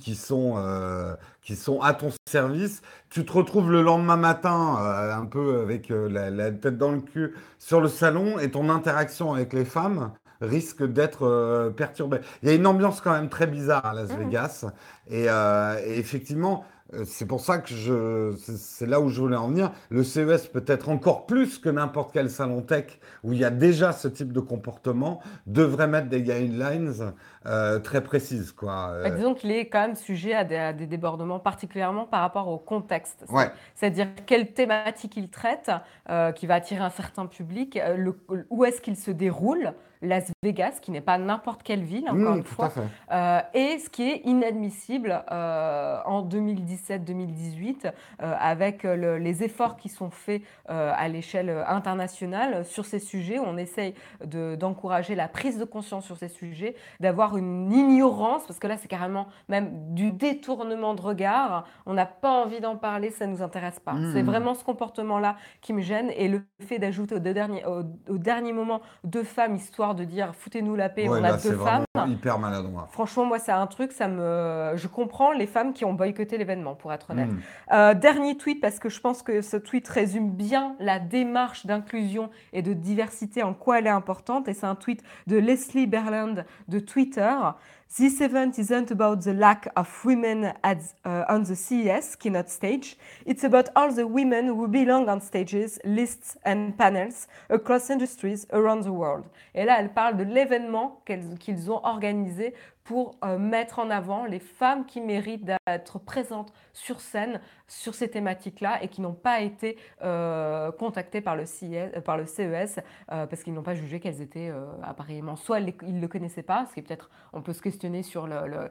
qui sont à ton service. Tu te retrouves le lendemain matin un peu avec la tête dans le cul sur le salon et ton interaction avec les femmes risque d'être perturbée. Il y a une ambiance quand même très bizarre à Las Mhm. Vegas et effectivement, c'est pour ça que c'est là où je voulais en venir. Le CES peut-être encore plus que n'importe quel salon tech où il y a déjà ce type de comportement devrait mettre des guidelines très précises, quoi. Bah, disons qu'il est quand même sujet à des débordements, particulièrement par rapport au contexte. Ouais. C'est-à-dire quelle thématique il traite, qui va attirer un certain public, où est-ce qu'il se déroule, Las Vegas, qui n'est pas n'importe quelle ville, encore une Tout à fois, fait. et ce qui est inadmissible en 2017-2018, avec les efforts qui sont faits à l'échelle internationale sur ces sujets, où on essaye d'encourager la prise de conscience sur ces sujets, d'avoir une ignorance, parce que là c'est carrément même du détournement de regard, on n'a pas envie d'en parler, ça ne nous intéresse pas. C'est Hum. vraiment ce comportement-là qui me gêne, et le fait d'ajouter au dernier moment deux femmes, histoire de dire foutez-nous la paix, Ouais, on a là, deux c'est femmes. vraiment hyper maladroit. Franchement, moi, c'est un truc, je comprends les femmes qui ont boycotté l'événement, pour être honnête. Hum. Dernier tweet, parce que je pense que ce tweet résume bien la démarche d'inclusion et de diversité, en quoi elle est importante. Et c'est un tweet de Leslie Berland de Twitter. This event isn't about the lack of women on the CES keynote stage. It's about all the women who belong on stages, lists and panels across industries around the world. Et là, elle parle de l'événement qu'ils ont organisé pour mettre en avant les femmes qui méritent d'être présentes sur scène sur ces thématiques-là et qui n'ont pas été contactées par le CES parce qu'ils n'ont pas jugé qu'elles étaient appareillement. Soit ils ne le connaissaient pas, ce qui est peut-être, on peut se questionner sur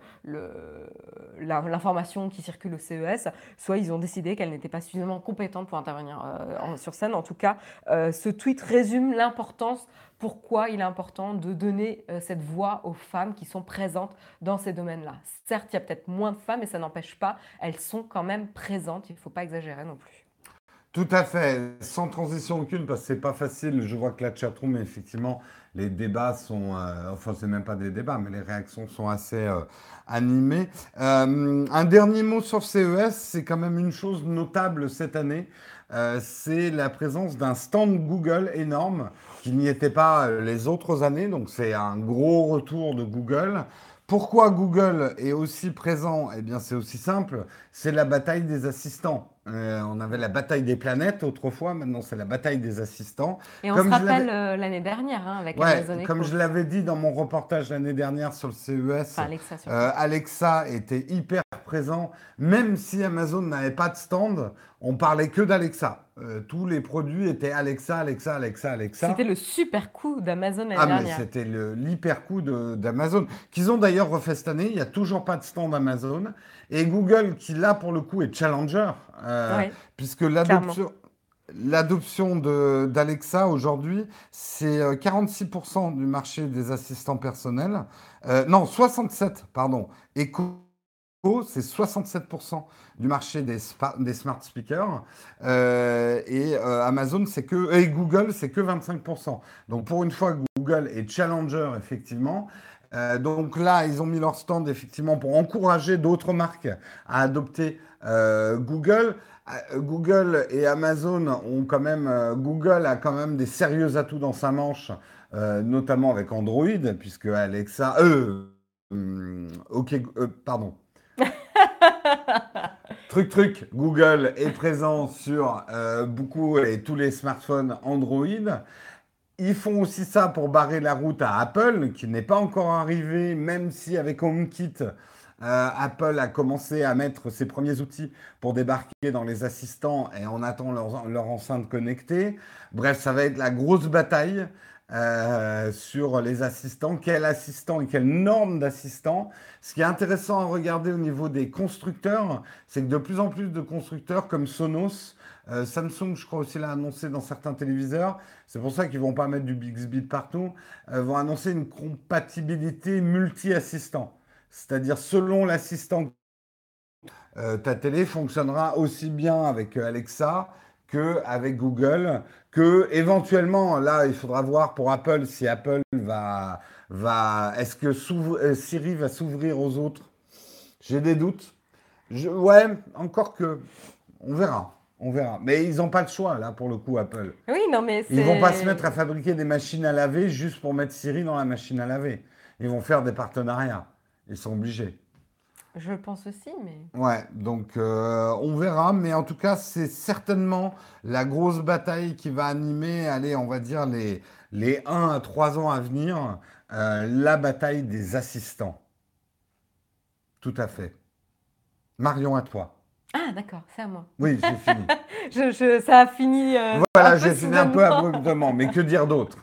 l'information qui circule au CES, soit ils ont décidé qu'elles n'étaient pas suffisamment compétentes pour intervenir sur scène. En tout cas, ce tweet résume l'importance, pourquoi il est important de donner cette voix aux femmes qui sont présentes dans ces domaines-là. Certes, il y a peut-être moins de femmes, mais ça n'empêche pas, elles sont quand même présentes, il ne faut pas exagérer non plus. Tout à fait, sans transition aucune, parce que c'est pas facile. Je vois que la chatroom, effectivement, les débats sont, enfin, c'est même pas des débats, mais les réactions sont assez animées. Un dernier mot sur CES, c'est quand même une chose notable cette année, c'est la présence d'un stand Google énorme qui n'y était pas les autres années, donc c'est un gros retour de Google. Pourquoi Google est aussi présent? Eh bien, c'est aussi simple, c'est la bataille des assistants. On avait la bataille des planètes autrefois, maintenant c'est la bataille des assistants. Et on se Comme je rappelle l'avais, l'année dernière hein, avec ouais, Amazon comme Echo, je l'avais dit dans mon reportage l'année dernière sur le CES, enfin Alexa surtout. Alexa était hyper présent. Même si Amazon n'avait pas de stand, on parlait que d'Alexa. Tous les produits étaient Alexa, Alexa, Alexa, Alexa. C'était le super coup d'Amazon l'année Ah, mais dernière. c'était l'hyper coup d'Amazon, qu'ils ont d'ailleurs refait cette année. Il n'y a toujours pas de stand Amazon. Et Google, qui là, pour le coup, est challenger, Oui, puisque clairement. l'adoption d'Alexa aujourd'hui, c'est 46% du marché des assistants personnels. Non, 67, pardon. Echo, c'est 67% du marché des smart speakers. Amazon, et Google, c'est que 25%. Donc pour une fois, Google est challenger, effectivement. Donc là, ils ont mis leur stand, effectivement, pour encourager d'autres marques à adopter Google. Google et Amazon ont quand même, Google a quand même des sérieux atouts dans sa manche, notamment avec Android, puisque Alexa, ok, pardon. Google est présent sur beaucoup et tous les smartphones Android. Ils font aussi ça pour barrer la route à Apple, qui n'est pas encore arrivé, même si avec HomeKit, Apple a commencé à mettre ses premiers outils pour débarquer dans les assistants et on attend leur enceinte connectée. Bref, ça va être la grosse bataille sur les assistants. Quel assistant et quelle norme d'assistant? Ce qui est intéressant à regarder au niveau des constructeurs, c'est que de plus en plus de constructeurs comme Sonos, Samsung, je crois aussi l'a annoncé dans certains téléviseurs, c'est pour ça qu'ils vont pas mettre du Bixby de partout, vont annoncer une compatibilité multi-assistant. C'est-à-dire, selon l'assistant, ta télé fonctionnera aussi bien avec Alexa qu'avec Google, que éventuellement, là, il faudra voir pour Apple si Apple est-ce que Siri va s'ouvrir aux autres? J'ai des doutes. Ouais, encore que, on verra. On verra. Mais ils n'ont pas le choix, là, pour le coup, Apple. Oui, non, mais Ils vont pas se mettre à c'est. fabriquer des machines à laver juste pour mettre Siri dans la machine à laver. Ils vont faire des partenariats. Ils sont obligés. Je pense aussi, mais. Ouais, donc on verra, mais en tout cas, c'est certainement la grosse bataille qui va animer, allez, on va dire les 1 à 3 ans à venir, la bataille des assistants. Tout à fait. Marion, à toi. Ah, d'accord, c'est à moi. Oui, j'ai fini. Ça a fini un Voilà, peu j'ai fini un peu soudainement. abruptement, mais que dire d'autre?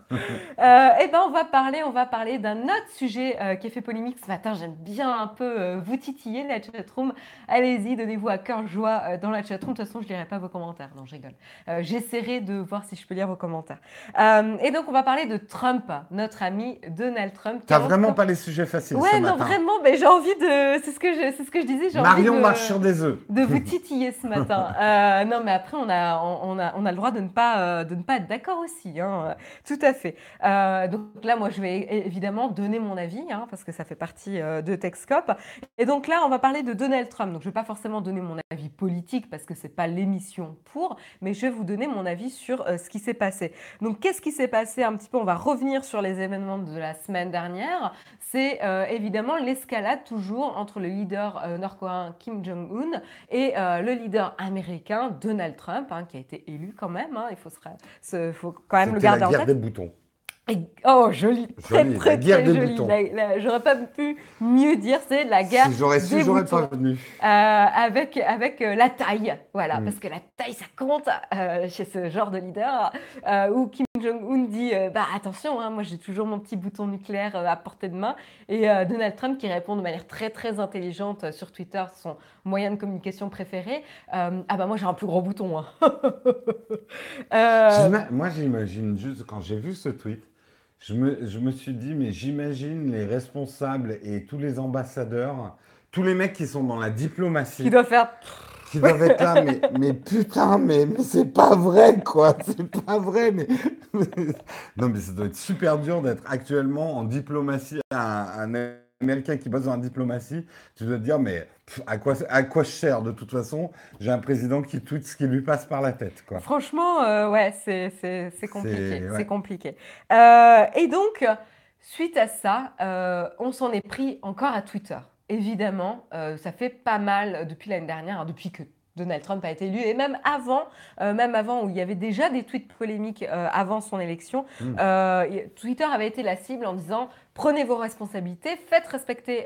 Eh ben, on va parler d'un autre sujet qui a fait polémique ce matin. J'aime bien un peu vous titiller la chatroom. Allez-y, donnez-vous à cœur joie dans la chatroom. De toute façon, je lirai pas vos commentaires. Non, je rigole. J'essaierai de voir si je peux lire vos commentaires. Et donc, on va parler de Trump, notre ami Donald Trump, qui T'as a vraiment encore. pas les sujets faciles ce Ouais, non, matin. vraiment, mais j'ai envie de. C'est ce que je disais. J'ai envie Marion marche sur des œufs. de vous titiller ce matin. Non, mais après, on a le droit de ne pas être d'accord aussi, hein, tout à fait. Donc là, moi, je vais évidemment donner mon avis, hein, parce que ça fait partie de Techscope. Et donc là, on va parler de Donald Trump. Donc je ne vais pas forcément donner mon avis politique, parce que ce n'est pas l'émission pour, mais je vais vous donner mon avis sur ce qui s'est passé. Donc qu'est-ce qui s'est passé un petit peu? On va revenir sur les événements de la semaine dernière. C'est évidemment l'escalade toujours entre le leader nord-coréen Kim Jong-un et le leader américain Donald Trump, hein, qui a été élu quand même. Hein, il faut quand même le C'était la garder en guerre des tête. boutons. Oh, joli, très Joli, la très guerre très des joli. boutons. J'aurais pas pu mieux dire, c'est la guerre Si j'aurais su, des j'aurais pas boutons. venu. Avec la taille, voilà, Hmm. parce que la taille ça compte chez ce genre de leader, où Kim Jong-un dit bah attention, hein, moi j'ai toujours mon petit bouton nucléaire à portée de main, et Donald Trump qui répond de manière très très intelligente sur Twitter, son moyen de communication préféré, ah bah moi j'ai un plus gros bouton. Hein. Euh, Moi, j'imagine juste, quand j'ai vu ce tweet, je me suis dit, mais j'imagine les responsables et tous les ambassadeurs, tous les mecs qui sont dans la qui diplomatie, doit faire. qui doivent être là, mais putain, mais c'est pas vrai, quoi, c'est pas vrai, non, mais ça doit être super dur d'être actuellement en diplomatie, un Américain qui bosse dans la diplomatie, tu dois te dire, mais à quoi je sers de toute façon? J'ai un président qui tweet ce qui lui passe par la tête, quoi. Franchement, ouais, c'est compliqué, C'est, c'est ouais. compliqué. Et donc, suite à ça, on s'en est pris encore à Twitter. Évidemment, ça fait pas mal depuis l'année dernière, hein, depuis que Donald Trump a été élu, et même avant où il y avait déjà des tweets polémiques avant son élection, Hmm. Twitter avait été la cible en disant prenez vos responsabilités, faites respecter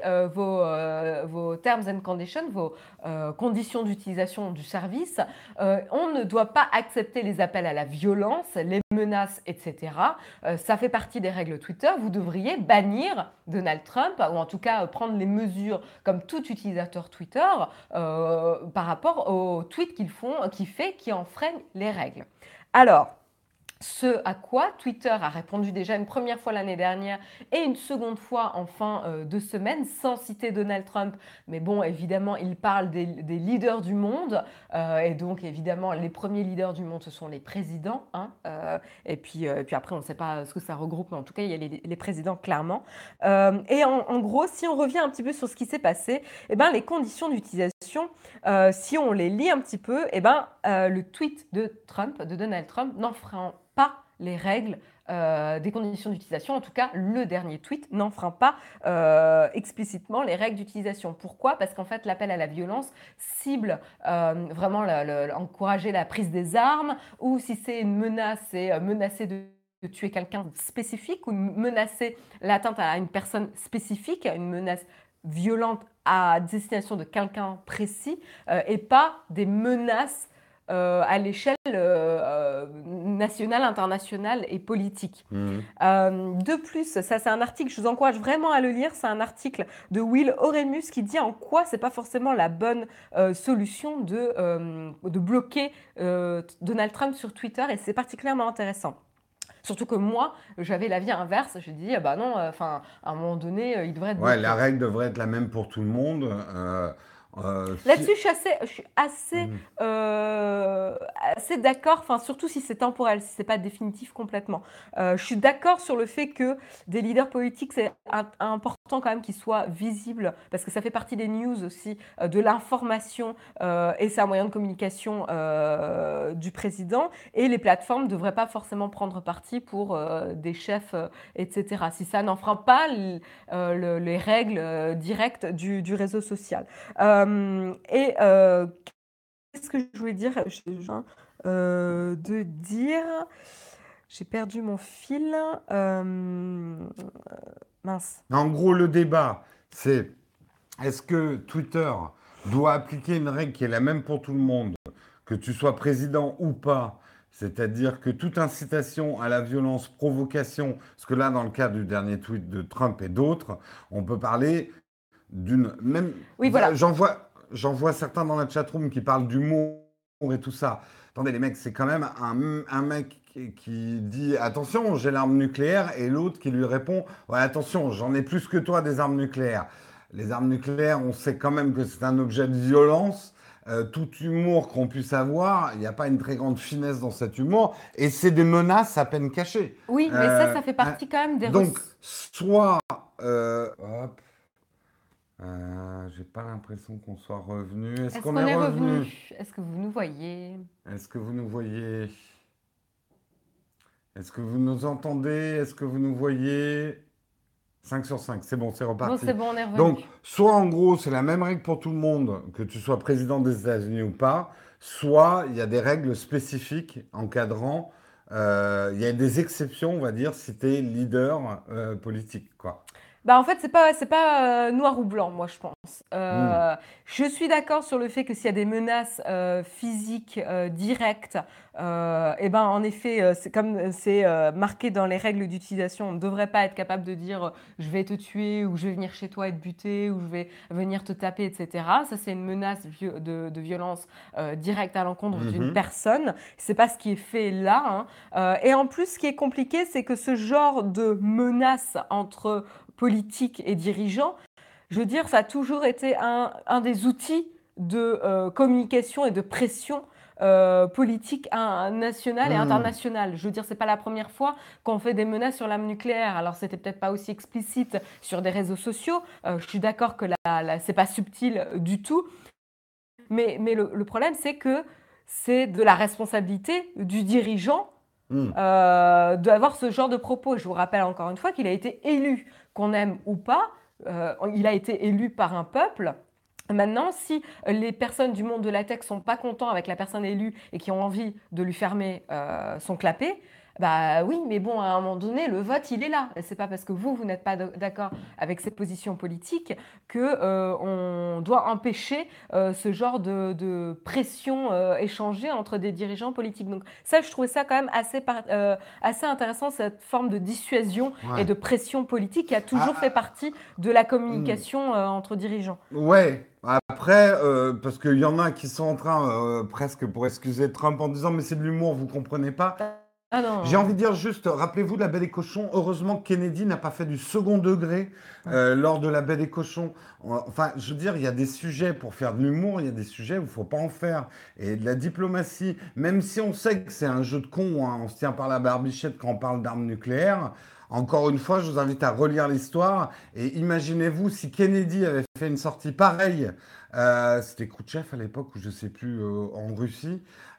vos terms and conditions, vos conditions d'utilisation du service. On ne doit pas accepter les appels à la violence, les menaces, etc. Ça fait partie des règles Twitter. Vous devriez bannir Donald Trump, ou en tout cas prendre les mesures comme tout utilisateur Twitter par rapport aux tweets qu'il fait, qui enfreignent les règles. Alors, ce à quoi Twitter a répondu déjà une première fois l'année dernière et une seconde fois en fin de semaine, sans citer Donald Trump. Mais bon, évidemment, il parle des leaders du monde. Et donc, évidemment, les premiers leaders du monde, ce sont les présidents. Hein, et puis après, on ne sait pas ce que ça regroupe, mais en tout cas, il y a les présidents clairement. Et en gros, si on revient un petit peu sur ce qui s'est passé, eh ben, les conditions d'utilisation, si on les lit un petit peu, eh ben, le tweet de Donald Trump, n'enfreint pas les règles des conditions d'utilisation. En tout cas, le dernier tweet n'enfreint pas explicitement les règles d'utilisation. Pourquoi? Parce qu'en fait, l'appel à la violence cible vraiment encourager la prise des armes, ou si c'est une menace, c'est menacer de tuer quelqu'un spécifique ou menacer l'atteinte à une personne spécifique, à une menace violente à destination de quelqu'un précis, et pas des menaces à l'échelle nationale, internationale et politique. Mhm. De plus, ça c'est un article, je vous encourage vraiment à le lire, c'est un article de Will Oremus qui dit en quoi c'est pas forcément la bonne solution de bloquer Donald Trump sur Twitter, et c'est particulièrement intéressant. Surtout que moi, j'avais l'avis inverse. J'ai dit, ah bah non, enfin, à un moment donné, il devrait être Ouais, la bloqué. règle devrait être la même pour tout le monde. Là-dessus, je suis assez, Mhm. assez d'accord, enfin, surtout si c'est temporel, si c'est pas définitif complètement. Je suis d'accord sur le fait que des leaders politiques, c'est important quand même qu'ils soient visibles, parce que ça fait partie des news aussi, de l'information, et c'est un moyen de communication du président. Et les plateformes ne devraient pas forcément prendre parti pour des chefs, etc. Si ça n'enfreint pas les règles directes du réseau social. Et qu'est-ce que je voulais dire? De dire, j'ai perdu mon fil. Mince. En gros, le débat, c'est est-ce que Twitter doit appliquer une règle qui est la même pour tout le monde, que tu sois président ou pas, c'est-à-dire que toute incitation à la violence, provocation, parce que là, dans le cas du dernier tweet de Trump et d'autres, on peut parler d'une même. Oui, voilà. J'en vois certains dans la chatroom qui parlent d'humour et tout ça. Attendez, les mecs, c'est quand même un mec qui dit attention, j'ai l'arme nucléaire, et l'autre qui lui répond ouais, attention, j'en ai plus que toi des armes nucléaires. Les armes nucléaires, on sait quand même que c'est un objet de violence. Tout humour qu'on puisse avoir, il n'y a pas une très grande finesse dans cet humour, et c'est des menaces à peine cachées. Oui, mais ça fait partie quand même des Donc, soit, hop, j'ai pas l'impression qu'on soit revenu. Est-ce Est-ce qu'on est qu'on est revenu? revenu? Est-ce que vous nous voyez? Est-ce que vous nous voyez? Est-ce que vous nous entendez? Est-ce que vous nous voyez? 5 sur 5, c'est bon, c'est Bon, c'est reparti. bon, on est revenu. Donc, soit en gros, c'est la même règle pour tout le monde, que tu sois président des États-Unis ou pas, soit il y a des règles spécifiques encadrant, il y a des exceptions, on va dire, si tu es leader politique, quoi. Bah, en fait, c'est pas noir ou blanc, moi, je pense. Hmm. Je suis d'accord sur le fait que s'il y a des menaces physiques directes, et ben, en effet, c'est comme c'est marqué dans les règles d'utilisation, on ne devrait pas être capable de dire je vais te tuer, ou je vais venir chez toi et te buter, ou je vais venir te taper, etc. Ça, c'est une menace de violence directe à l'encontre d'une Mhm. personne. C'est pas ce qui est fait là, hein. Et en plus, ce qui est compliqué, c'est que ce genre de menace entre politiques et dirigeants, je veux dire, ça a toujours été un des outils de communication et de pression politique nationale et Hmm. internationale. Je veux dire, c'est pas la première fois qu'on fait des menaces sur l'arme nucléaire. Alors, c'était peut-être pas aussi explicite sur des réseaux sociaux. Je suis d'accord que c'est pas subtil du tout. Mais le problème, c'est que c'est de la responsabilité du dirigeant Hmm. d'avoir ce genre de propos. Je vous rappelle encore une fois qu'il a été élu, qu'on aime ou pas, il a été élu par un peuple. Maintenant, si les personnes du monde de la tech sont pas contents avec la personne élue et qui ont envie de lui fermer son clapet, bah oui, mais bon, à un moment donné, le vote, il est là. C'est pas parce que vous n'êtes pas d'accord avec cette position politique que on doit empêcher ce genre de pression échangée entre des dirigeants politiques. Donc ça, je trouvais ça quand même assez intéressant, cette forme de dissuasion et Ouais. de pression politique qui a toujours fait Ah, partie de la hmm. communication entre dirigeants. Ouais. Après, parce qu'il y en a qui sont en train, presque pour excuser Trump, en disant mais c'est de l'humour, vous comprenez pas. Ah J'ai envie non, de dire juste, rappelez-vous de la Belle et Cochon. Heureusement que Kennedy n'a pas fait du second degré ouais. lors de la Belle et Cochon. Enfin, je veux dire, il y a des sujets pour faire de l'humour, il y a des sujets où il ne faut pas en faire. Et de la diplomatie, même si on sait que c'est un jeu de con, hein, on se tient par la barbichette quand on parle d'armes nucléaires. Encore une fois, je vous invite à relire l'histoire. Et imaginez-vous si Kennedy avait fait une sortie pareille, c'était Khrouchtchev à l'époque, ou je ne sais plus, en Russie,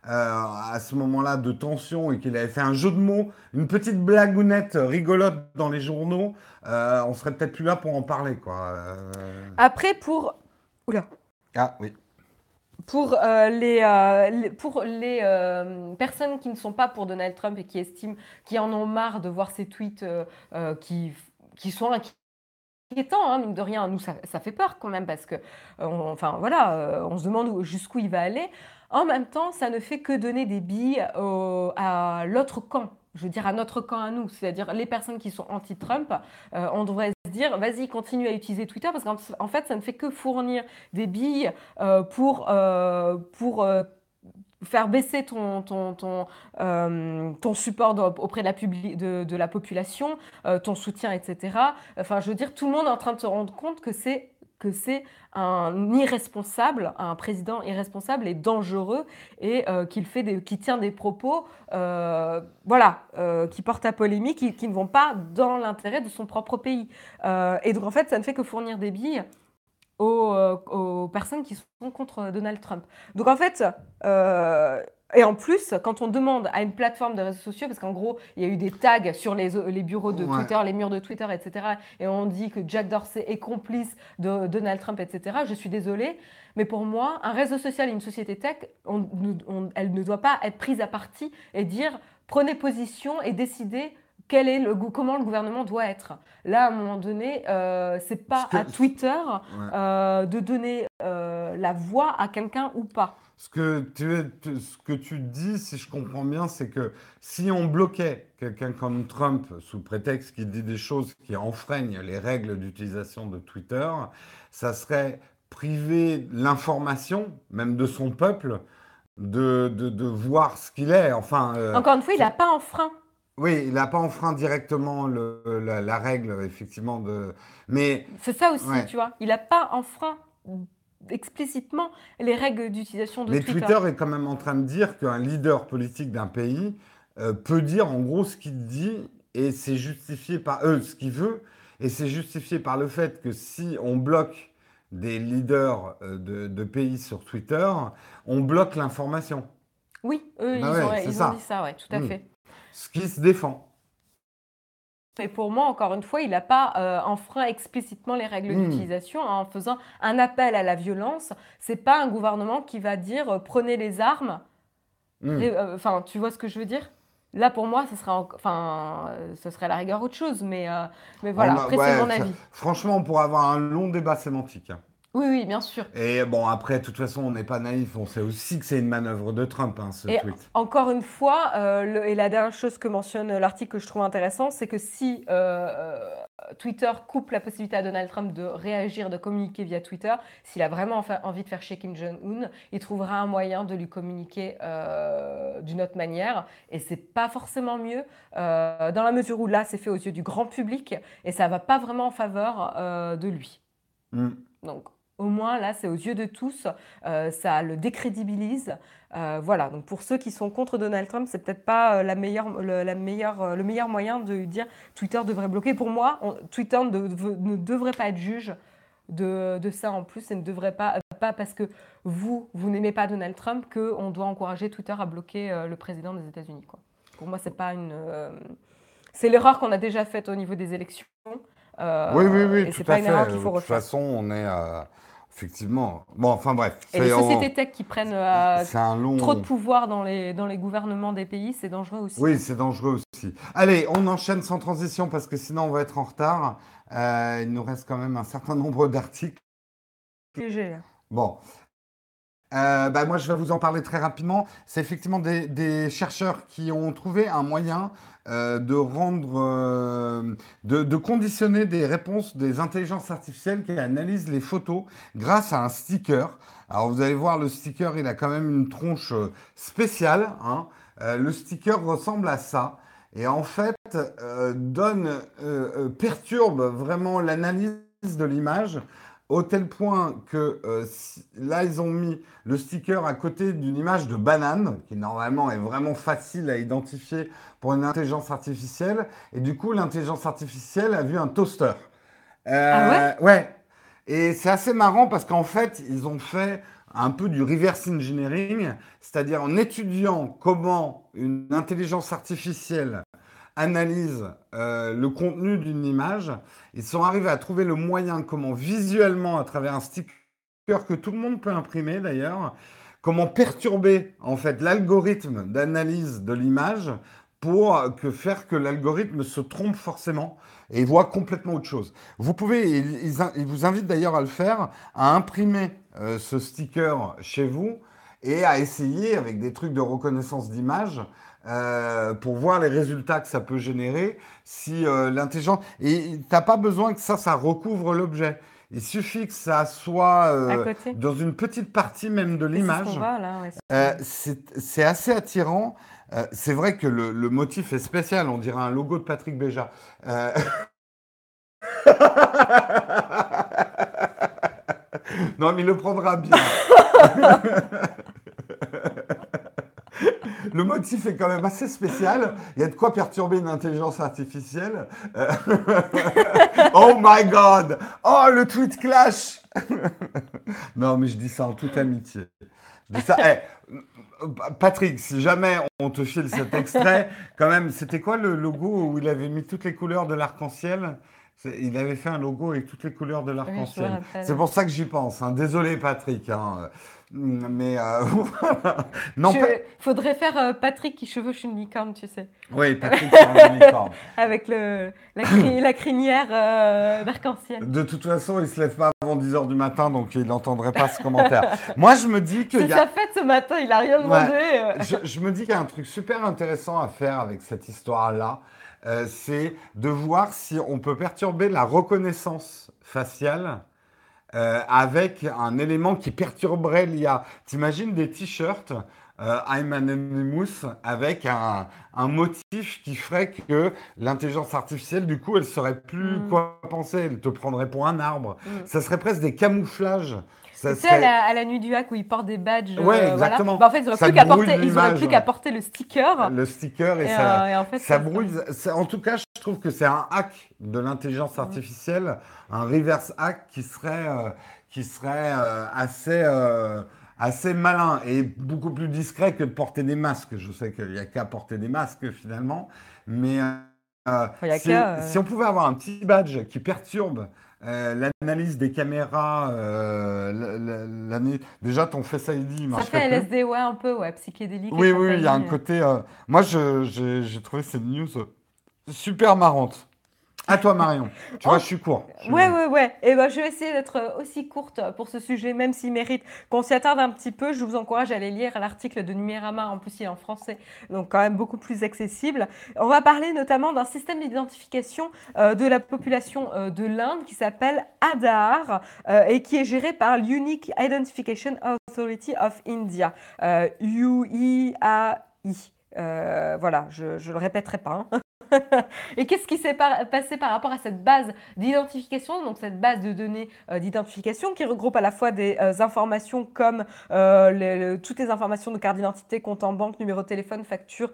à ce moment-là de tension, et qu'il avait fait un jeu de mots, une petite blagounette rigolote dans les journaux, on serait peut-être plus là pour en parler, quoi. Après, Oula. Ah oui. pour les personnes qui ne sont pas pour Donald Trump et qui estiment, qui en ont marre de voir ces tweets qui sont inquiétants, hein, mine de rien, nous ça fait peur quand même parce que, enfin voilà, on se demande jusqu'où il va aller. En même temps, ça ne fait que donner des billes à l'autre camp. Je veux dire à notre camp à nous, c'est-à-dire les personnes qui sont anti-Trump, on devrait se dire, vas-y, continue à utiliser Twitter parce qu'en fait, ça ne fait que fournir des billes pour faire baisser ton support auprès de la population, ton soutien, etc. Enfin, je veux dire, tout le monde est en train de se rendre compte que c'est un irresponsable, un président irresponsable et dangereux et qui tient des propos, voilà, qui portent à polémique, qui ne vont pas dans l'intérêt de son propre pays. Et donc en fait, ça ne fait que fournir des billes aux personnes qui sont contre Donald Trump. Donc en fait, et en plus, quand on demande à une plateforme de réseaux sociaux, parce qu'en gros, il y a eu des tags sur les bureaux de Ouais. Twitter, les murs de Twitter, etc., et on dit que Jack Dorsey est complice de Donald Trump, etc., je suis désolée, mais pour moi, un réseau social et une société tech, elle ne doit pas être prise à partie et dire prenez position et décidez comment le gouvernement doit être. Là, à un moment donné, c'est Ce pas que, à Twitter ouais. de donner la voix à quelqu'un ou pas. Ce que tu dis, si je comprends bien, c'est que si on bloquait quelqu'un comme Trump sous prétexte qu'il dit des choses qui enfreignent les règles d'utilisation de Twitter, ça serait priver l'information, même de son peuple, de voir ce qu'il est. Enfin, Encore une fois, il n'a pas enfreint. oui, il n'a pas enfreint directement la règle, effectivement, mais, C'est ça aussi, ouais. tu vois. Il n'a pas enfreint explicitement les règles d'utilisation de Mais Twitter. Twitter est quand même en train de dire qu'un leader politique d'un pays peut dire en gros ce qu'il dit et c'est justifié par ce qu'il veut et c'est justifié par le fait que si on bloque des leaders de pays sur Twitter, on bloque l'information. Oui, eux, Bah ils ont, ouais, c'est ils ont dit ça. ça, ouais, tout à Hmm. fait. Ce qui se défend. Et pour moi, encore une fois, il n'a pas enfreint explicitement les règles Hmm. d'utilisation en faisant un appel à la violence. C'est pas un gouvernement qui va dire prenez les armes. Hmm. Enfin, tu vois ce que je veux dire? Là, pour moi, ce serait à la rigueur autre chose, mais voilà. Après, c'est Ouais, mon avis. franchement, on pourrait avoir un long débat sémantique, hein. Oui, oui, bien sûr. Et bon, après, de toute façon, on n'est pas naïf. On sait aussi que c'est une manœuvre de Trump, hein, ce Et tweet. encore une fois, et la dernière chose que mentionne l'article que je trouve intéressant, c'est que si Twitter coupe la possibilité à Donald Trump de réagir, de communiquer via Twitter, s'il a vraiment envie de faire chier Kim Jong-un, il trouvera un moyen de lui communiquer d'une autre manière. Et c'est pas forcément mieux, dans la mesure où là, c'est fait aux yeux du grand public et ça va pas vraiment en faveur de lui. Hmm. Donc, au moins, là, c'est aux yeux de tous, ça le décrédibilise. Voilà, donc pour ceux qui sont contre Donald Trump, c'est peut-être pas le meilleur moyen de dire Twitter devrait bloquer. Pour moi, Twitter ne devrait pas être juge de ça en plus et ne devrait pas parce que vous n'aimez pas Donald Trump qu'on doit encourager Twitter à bloquer le président des États-Unis, quoi. Pour moi, c'est pas c'est l'erreur qu'on a déjà faite au niveau des élections. Oui, oui, oui, Et tout c'est à pas une fait. erreur qu'il De faut toute refaire. façon, on est effectivement. Bon, enfin bref, Et les sociétés tech qui prennent c'est un trop de long. pouvoir dans les gouvernements des pays, c'est dangereux aussi, Oui, hein. c'est dangereux aussi. Allez, on enchaîne sans transition parce que sinon on va être en retard. Il nous reste quand même un certain nombre d'articles. Sujet. Bon, bah, moi, je vais vous en parler très rapidement. C'est effectivement des chercheurs qui ont trouvé un moyen de de conditionner des réponses des intelligences artificielles qui analysent les photos grâce à un sticker. Alors, vous allez voir, le sticker, il a quand même une tronche spéciale, hein. Le sticker ressemble à ça. Et en fait, perturbe vraiment l'analyse de l'image au tel point que là, ils ont mis le sticker à côté d'une image de banane, qui normalement est vraiment facile à identifier pour une intelligence artificielle. Et du coup, l'intelligence artificielle a vu un toaster. Ah ouais? Ouais. Et c'est assez marrant parce qu'en fait, ils ont fait un peu du reverse engineering, c'est-à-dire en étudiant comment une intelligence artificielle analyse le contenu d'une image, ils sont arrivés à trouver le moyen comment visuellement, à travers un sticker, que tout le monde peut imprimer d'ailleurs. Comment perturber en fait l'algorithme d'analyse de l'image pour faire que l'algorithme se trompe forcément et voit complètement autre chose. Vous pouvez, ils vous invitent d'ailleurs à le faire, à imprimer ce sticker chez vous et à essayer avec des trucs de reconnaissance d'image pour voir les résultats que ça peut générer si l'intelligence... Et t'as pas besoin que ça recouvre l'objet. Il suffit que ça soit À côté. dans une petite partie même de Et c'est ce qu'on l'image. voit là, ouais, C'est assez attirant. C'est vrai que le motif est spécial. On dirait un logo de Patrick Béja. Euh, non, mais il le prendra bien. Le motif est quand même assez spécial. Il y a de quoi perturber une intelligence artificielle. Euh, oh my God! Oh, le tweet clash! Non, mais je dis ça en toute amitié. Je dis ça. Patrick, si jamais on te file cet extrait, quand même, c'était quoi le logo où il avait mis toutes les couleurs de l'arc-en-ciel? Il avait fait un logo avec toutes les couleurs de Oui, je me l'arc-en-ciel. C'est rappelle. pour ça que j'y pense, hein. Désolé, Patrick, hein. Mais voilà. Non, pas... Faudrait faire Patrick qui chevauche une licorne, tu sais. Oui, Patrick sur un unicorne. Avec la crinière d'arc-en-ciel. De toute façon, il se lève pas avant 10 h du matin, donc il n'entendrait pas ce commentaire. Moi, je me dis qu'il C'est y sa a... fête ce matin, il a rien Ouais. demandé. Je me dis qu'il y a un truc super intéressant à faire avec cette histoire-là. C'est de voir si on peut perturber la reconnaissance faciale avec un élément qui perturberait l'IA. T'imagines des t-shirts I'm Anonymous avec un motif qui ferait que l'intelligence artificielle, du coup, elle saurait plus Mm, quoi penser, elle te prendrait pour un arbre. mm. Ça serait presque des camouflages. Ça Tu sais, à serait... à la nuit du hack où ils portent des badges, Ouais, voilà. exactement. Bah, en fait, Ça te brouille ils auraient l'image, plus qu'à ouais. porter le sticker. Le sticker et Et en fait, ça brouille. En tout cas, je trouve que c'est un hack de l'intelligence Mm. artificielle, un reverse hack qui serait assez malin et beaucoup plus discret que de porter des masques. Je sais qu'il n'y a qu'à porter des masques finalement, mais Enfin, il y a qu'à. si on pouvait avoir un petit badge qui perturbe l'analyse des caméras, déjà ton Face ID ne Ça marcherait fait plus. LSD, ouais, un peu, ouais, psychédélique et Oui, oui, il y a un compagnie. côté. Moi, j'ai trouvé cette news super marrante. À toi, Marion. Tu vois, En je suis court. Ouais, ouais, ouais. Et ben, je vais essayer d'être aussi courte pour ce sujet, même s'il mérite qu'on s'y attarde un petit peu. Je vous encourage à aller lire l'article de Numérama. En plus, il est en français, donc quand même beaucoup plus accessible. On va parler notamment d'un système d'identification de la population de l'Inde qui s'appelle Aadhaar et qui est géré par l'Unique Identification Authority of India, UIAI. Voilà, je ne le répéterai pas, hein. Et qu'est-ce qui s'est passé par rapport à cette base d'identification, donc cette base de données d'identification qui regroupe à la fois des informations comme toutes les informations de carte d'identité, compte en banque, numéro de téléphone, facture,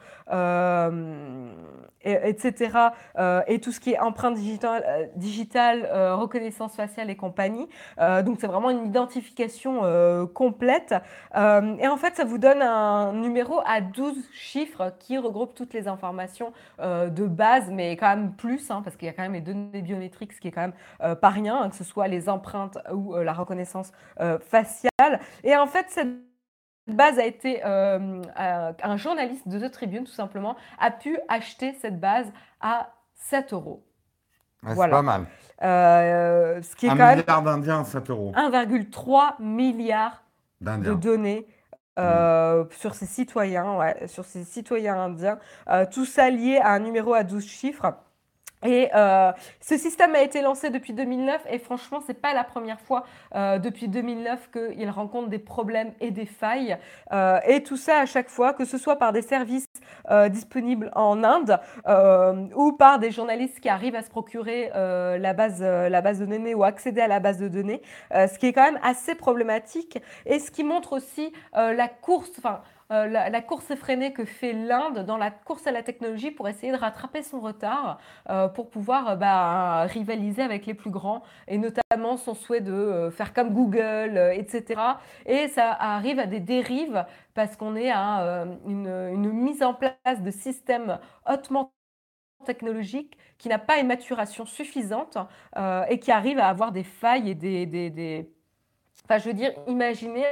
etc. Et tout ce qui est empreinte digitale, reconnaissance faciale et compagnie. Donc c'est vraiment une identification complète. Et en fait, ça vous donne un numéro à 12 chiffres qui regroupe toutes les informations de base, mais quand même plus, hein, parce qu'il y a quand même les données biométriques, ce qui est quand même pas rien, hein, que ce soit les empreintes ou la reconnaissance faciale. Et en fait, cette base a été, un journaliste de The Tribune, tout simplement, a pu acheter cette base à 7 euros. Ouais, c'est pas Voilà. mal. Ce qui est Un quand même milliard d'Indiens, 7 euros 1,3 milliard de d'Indiens. données Hmm. sur ces citoyens, ouais, sur ces citoyens indiens, tout ça lié à un numéro à 12 chiffres. Et ce système a été lancé depuis 2009 et franchement, c'est pas la première fois depuis 2009 qu'il rencontre des problèmes et des failles. Et tout ça à chaque fois, que ce soit par des services disponibles en Inde ou par des journalistes qui arrivent à se procurer la base de données ou accéder à la base de données, ce qui est quand même assez problématique et ce qui montre aussi la course, enfin la course effrénée que fait l'Inde dans la course à la technologie pour essayer de rattraper son retard pour pouvoir rivaliser avec les plus grands et notamment son souhait de faire comme Google, etc. Et ça arrive à des dérives parce qu'on est à une mise en place de systèmes hautement technologiques qui n'a pas une maturation suffisante et qui arrive à avoir des failles et Enfin, je veux dire, imaginez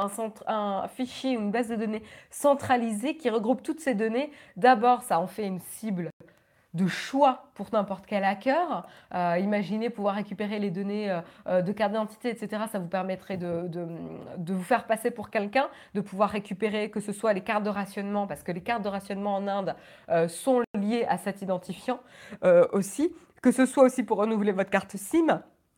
un fichier, une base de données centralisée qui regroupe toutes ces données. D'abord, ça en fait une cible de choix pour n'importe quel hacker. Imaginez pouvoir récupérer les données de carte d'identité, etc. Ça vous permettrait de vous faire passer pour quelqu'un, de pouvoir récupérer que ce soit les cartes de rationnement, parce que les cartes de rationnement en Inde sont liées à cet identifiant aussi, que ce soit aussi pour renouveler votre carte SIM.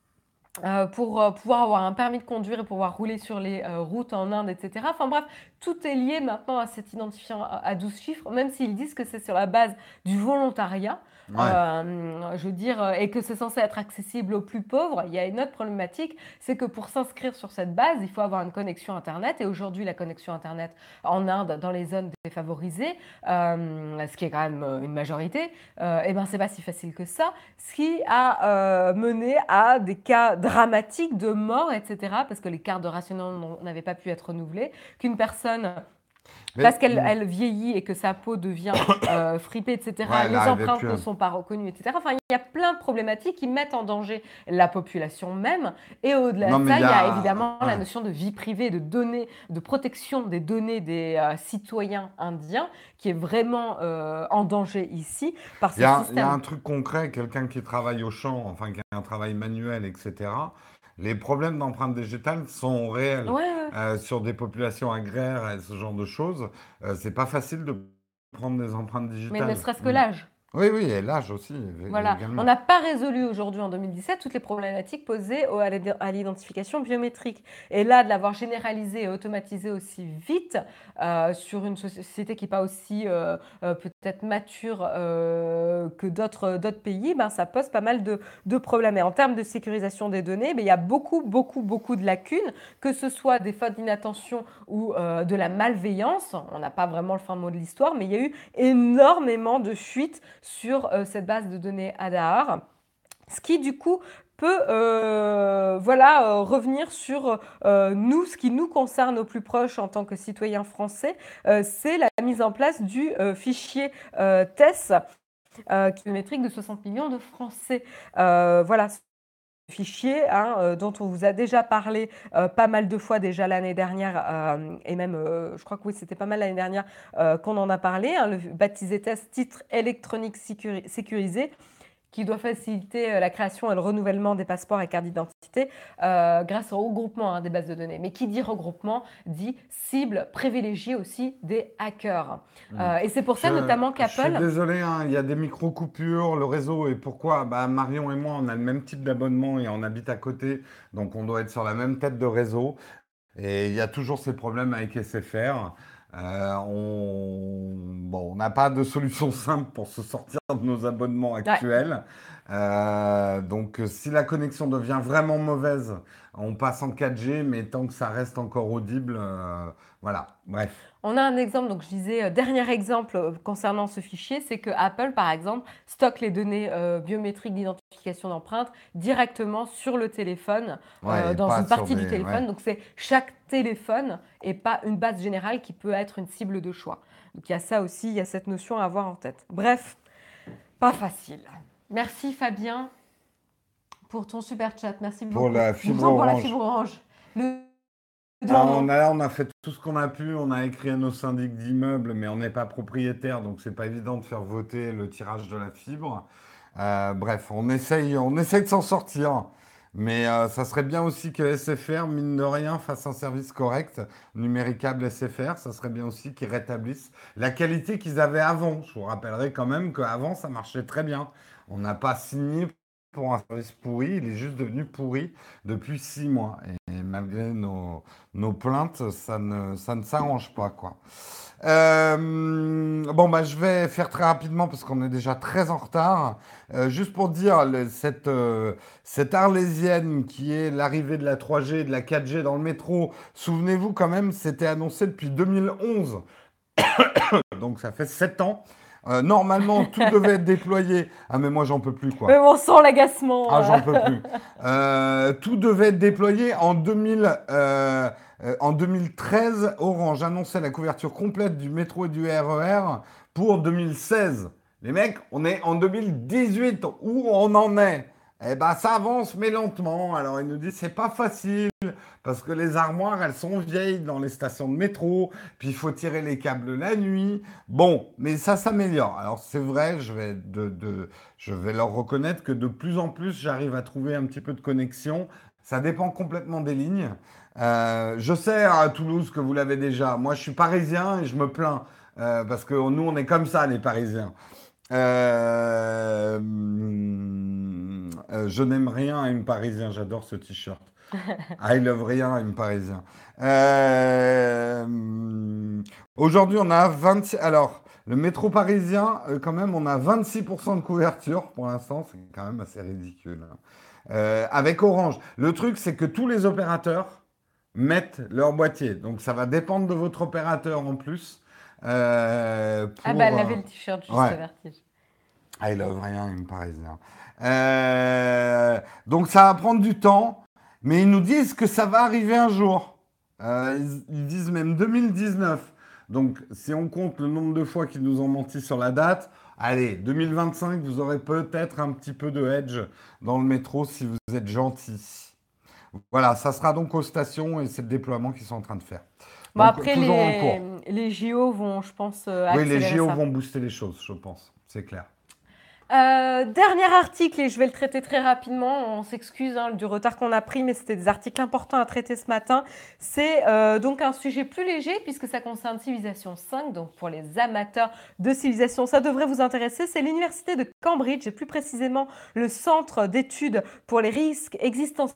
Pour pouvoir avoir un permis de conduire et pouvoir rouler sur les routes en Inde, etc. Enfin bref, tout est lié maintenant à cet identifiant à 12 chiffres, même s'ils disent que c'est sur la base du volontariat, Ouais. je veux dire, et que c'est censé être accessible aux plus pauvres. Il y a une autre problématique, c'est que pour s'inscrire sur cette base, il faut avoir une connexion Internet. Et aujourd'hui, la connexion Internet en Inde, dans les zones défavorisées, ce qui est quand même une majorité, et ben c'est pas si facile que ça, ce qui a mené à des cas dramatiques de mort, etc., parce que les cartes de rationnement n'avaient pas pu être renouvelées, qu'une personne, parce Mais, qu'elle vieillit et que sa peau devient fripée, etc., ouais, elle les n'arrivait empreintes plus. ne sont pas reconnues, etc. Enfin, il y a plein de problématiques qui mettent en danger la population même. Et au-delà Non, de mais ça, il y il y a a. évidemment la Ouais. notion de vie privée, de données, de protection des données des citoyens indiens, qui est vraiment en danger ici par ce Il y a système. un truc concret, quelqu'un qui travaille au champ, enfin qui a un travail manuel, etc. Les problèmes d'empreinte digitale sont réels Ouais, ouais. sur des populations agraires et ce genre de choses. C'est pas facile de prendre des empreintes Mais ne digitales. serait-ce que Mm. l'âge. Oui, oui, et l'âge aussi, Voilà, on également. n'a pas résolu aujourd'hui en 2017 toutes les problématiques posées à l'identification biométrique. Et là, de l'avoir généralisé et automatisé aussi vite sur une société qui n'est pas aussi peut-être mature que d'autres pays, ben, ça pose pas mal de problèmes. Et en termes de sécurisation des données, ben, il y a beaucoup, beaucoup, beaucoup de lacunes, que ce soit des fautes d'inattention ou de la malveillance. On n'a pas vraiment le fin mot de l'histoire, mais il y a eu énormément de fuites sur cette base de données Adar, ce qui du coup peut voilà, revenir sur nous, ce qui nous concerne au plus proche en tant que citoyens français, c'est la mise en place du fichier TES, kilométrique de 60 millions de Français. Voilà, fichier hein, dont on vous a déjà parlé pas mal de fois déjà l'année dernière et même je crois que oui c'était pas mal l'année dernière qu'on en a parlé, hein, le baptisé test titre électronique sécurisé qui doit faciliter la création et le renouvellement des passeports et cartes d'identité grâce au regroupement hein, des bases de données. Mais qui dit regroupement dit cible privilégiée aussi des hackers. Mm. Et c'est pour ça notamment Je suis qu'Apple... désolé, hein, il y a des micro-coupures, le réseau, et pourquoi? Bah, Marion et moi, on a le même type d'abonnement et on habite à côté, donc on doit être sur la même tête de réseau. Et il y a toujours ces problèmes avec SFR. Bon, on n'a pas de solution simple pour se sortir de nos abonnements Ouais. actuels. Donc, si la connexion devient vraiment mauvaise, on passe en 4G, mais tant que ça reste encore audible, voilà. Bref. On a un exemple, donc je disais, dernier exemple concernant ce fichier, c'est que Apple, par exemple, stocke les données biométriques d'identification d'empreinte directement sur le téléphone, Ouais, et dans pas une sur partie du des. Ouais. téléphone. Donc c'est chaque téléphone et pas une base générale qui peut être une cible de choix. Donc il y a ça aussi, il y a cette notion à avoir en tête. Bref, pas facile. Merci Fabien pour ton super chat, merci Pour beaucoup. la fibre Bon pour la orange. fibre orange. Le Ah, non. on a fait tout ce qu'on a pu, on a écrit à nos syndics d'immeubles, mais on n'est pas propriétaire, donc c'est pas évident de faire voter le tirage de la fibre. Bref, on essaye de s'en sortir. Mais ça serait bien aussi que SFR, mine de rien, fasse un service correct, numéricable SFR. Ça serait bien aussi qu'ils rétablissent la qualité qu'ils avaient avant. Je vous rappellerai quand même qu'avant, ça marchait très bien. On n'a pas signé pour un service pourri, il est juste devenu pourri depuis 6 mois. Et malgré nos plaintes, ça ne s'arrange pas, quoi. Bon, bah, je vais faire très rapidement parce qu'on est déjà très en retard. Juste pour dire, cette Arlésienne qui est l'arrivée de la 3G, de la 4G dans le métro, souvenez-vous quand même, c'était annoncé depuis 2011, donc ça fait 7 ans. Normalement, tout devait être déployé. Ah, mais moi, j'en peux plus, Mais quoi. on sent l'agacement. Ah, j'en peux plus. Tout devait être déployé en 2013. Orange annonçait la couverture complète du métro et du RER pour 2016. Les mecs, on est en 2018. Où on en est? Eh ben, ça avance, mais lentement. Alors, ils nous disent c'est pas facile parce que les armoires, elles sont vieilles dans les stations de métro, puis il faut tirer les câbles la nuit. Bon, mais ça s'améliore. Alors c'est vrai, je vais leur reconnaître que de plus en plus, j'arrive à trouver un petit peu de connexion. Ça dépend complètement des lignes. Je sais à Toulouse que vous l'avez déjà. Moi, je suis parisien et je me plains parce que nous, on est comme ça, les Parisiens. Je n'aime rien à une Parisien. J'adore ce t-shirt. I love rien à une Parisien. Euh, Aujourd'hui, on a 26. Alors, le métro parisien, quand même, on a 26% de couverture pour l'instant. C'est quand même assez ridicule, hein. Avec Orange. Le truc, c'est que tous les opérateurs mettent leur boîtier. Donc, ça va dépendre de votre opérateur en plus. Ah bah, elle Pour. avait le t-shirt juste Ouais. Vertige. I love rien, une parisien. Donc ça va prendre du temps, mais ils nous disent que ça va arriver un jour. Ils disent même 2019. Donc si on compte le nombre de fois qu'ils nous ont menti sur la date, allez, 2025, vous aurez peut-être un petit peu de edge dans le métro si vous êtes gentil. Voilà, ça sera donc aux stations et c'est le déploiement qu'ils sont en train de faire. Bon, Donc après, toujours en cours. les JO vont, je pense, Oui, les accélérer JO ça. vont booster les choses, je pense. C'est clair. Dernier article, et je vais le traiter très rapidement. On s'excuse hein, du retard qu'on a pris, mais c'était des articles importants à traiter ce matin. C'est donc un sujet plus léger puisque ça concerne Civilisation 5. Donc pour les amateurs de Civilisation, ça devrait vous intéresser. C'est l'université de Cambridge et plus précisément le centre d'études pour les risques existentiels.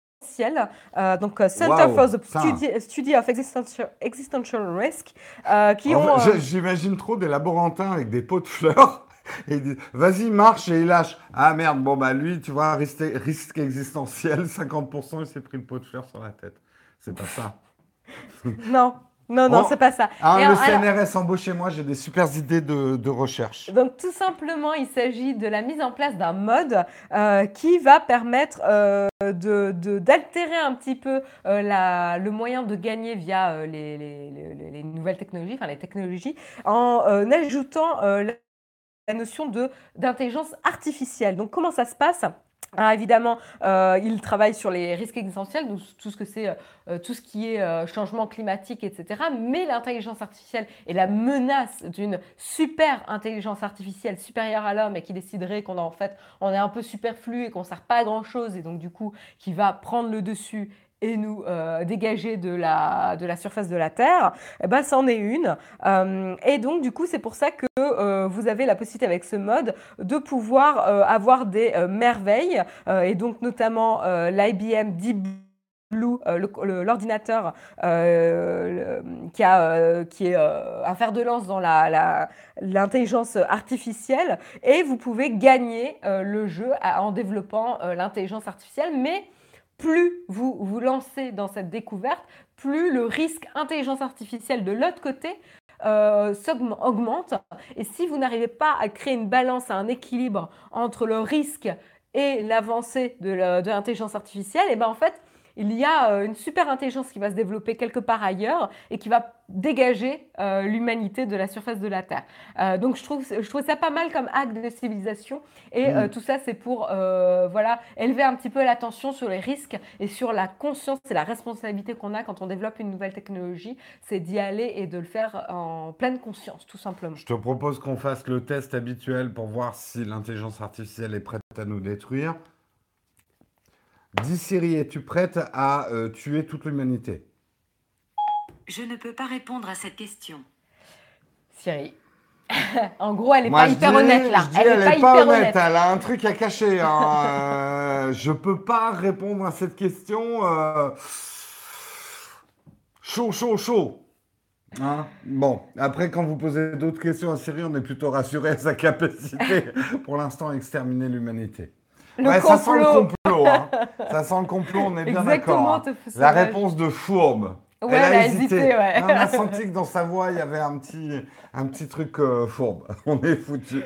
Donc Center for Waouh, the putain. Study of Existential Risk, qui En ont fait, j'imagine trop des laborantins avec des pots de fleurs. Et ils disent, vas-y, marche, et il lâche. Ah merde, bon bah lui, tu vois, risque existentiel, 50%, il s'est pris le pot de fleurs sur la tête. C'est pas ça. non, non, non, Oh, c'est pas ça. ah, Et le alors, CNRS, embauchez-moi, j'ai des super idées de recherche. donc tout simplement, il s'agit de la mise en place d'un mode qui va permettre d'altérer un petit peu le moyen de gagner via les nouvelles technologies, enfin les technologies, en ajoutant la notion d'intelligence artificielle. Donc comment ça se passe? Alors évidemment, il travaille sur les risques existentiels, donc tout ce que c'est, tout ce qui est changement climatique, etc. Mais l'intelligence artificielle et la menace d'une super intelligence artificielle supérieure à l'homme et qui déciderait qu'on en fait, on est un peu superflu et qu'on ne sert pas à grand chose et donc du coup qui va prendre le dessus et nous dégager de la surface de la Terre, eh ben, c'en est une. Et donc, du coup, c'est pour ça que vous avez la possibilité avec ce mode de pouvoir avoir des merveilles, et donc notamment l'IBM Deep Blue, l'ordinateur qui est un fer de lance dans l'intelligence artificielle, et vous pouvez gagner le jeu en développant l'intelligence artificielle, mais plus vous vous lancez dans cette découverte, plus le risque intelligence artificielle de l'autre côté augmente. Et si vous n'arrivez pas à créer une balance, un équilibre entre le risque et l'avancée de l'intelligence artificielle, et ben en fait, il y a une super intelligence qui va se développer quelque part ailleurs et qui va dégager l'humanité de la surface de la Terre. Donc je trouve ça pas mal comme acte de civilisation et Hmm. tout ça c'est pour voilà, élever un petit peu l'attention sur les risques et sur la conscience et la responsabilité qu'on a quand on développe une nouvelle technologie, c'est d'y aller et de le faire en pleine conscience tout simplement. Je te propose qu'on fasse le test habituel pour voir si l'intelligence artificielle est prête à nous détruire. Dis Siri, es-tu prête à tuer toute l'humanité? Je ne peux pas répondre à cette question. Siri. En gros, elle n'est Moi, pas hyper honnête là. je dis, elle n'est pas est pas hyper honnête, honnête. elle a un truc à cacher, hein. Je peux pas répondre à cette question. Chaud, chaud, chaud. Hein. Bon, après, quand vous posez d'autres questions à Siri, on est plutôt rassuré à sa capacité, pour l'instant, à exterminer l'humanité. Le Ouais, ça sent le complot. complot, hein. Ça sent le complot, on est bien Exactement, d'accord, hein. Tofu La Sauvage. réponse de Fourbe. Ouais, Elle elle a a hésité. hésité, ouais. On a senti que dans sa voix, il y avait un petit truc fourbe. On est foutu.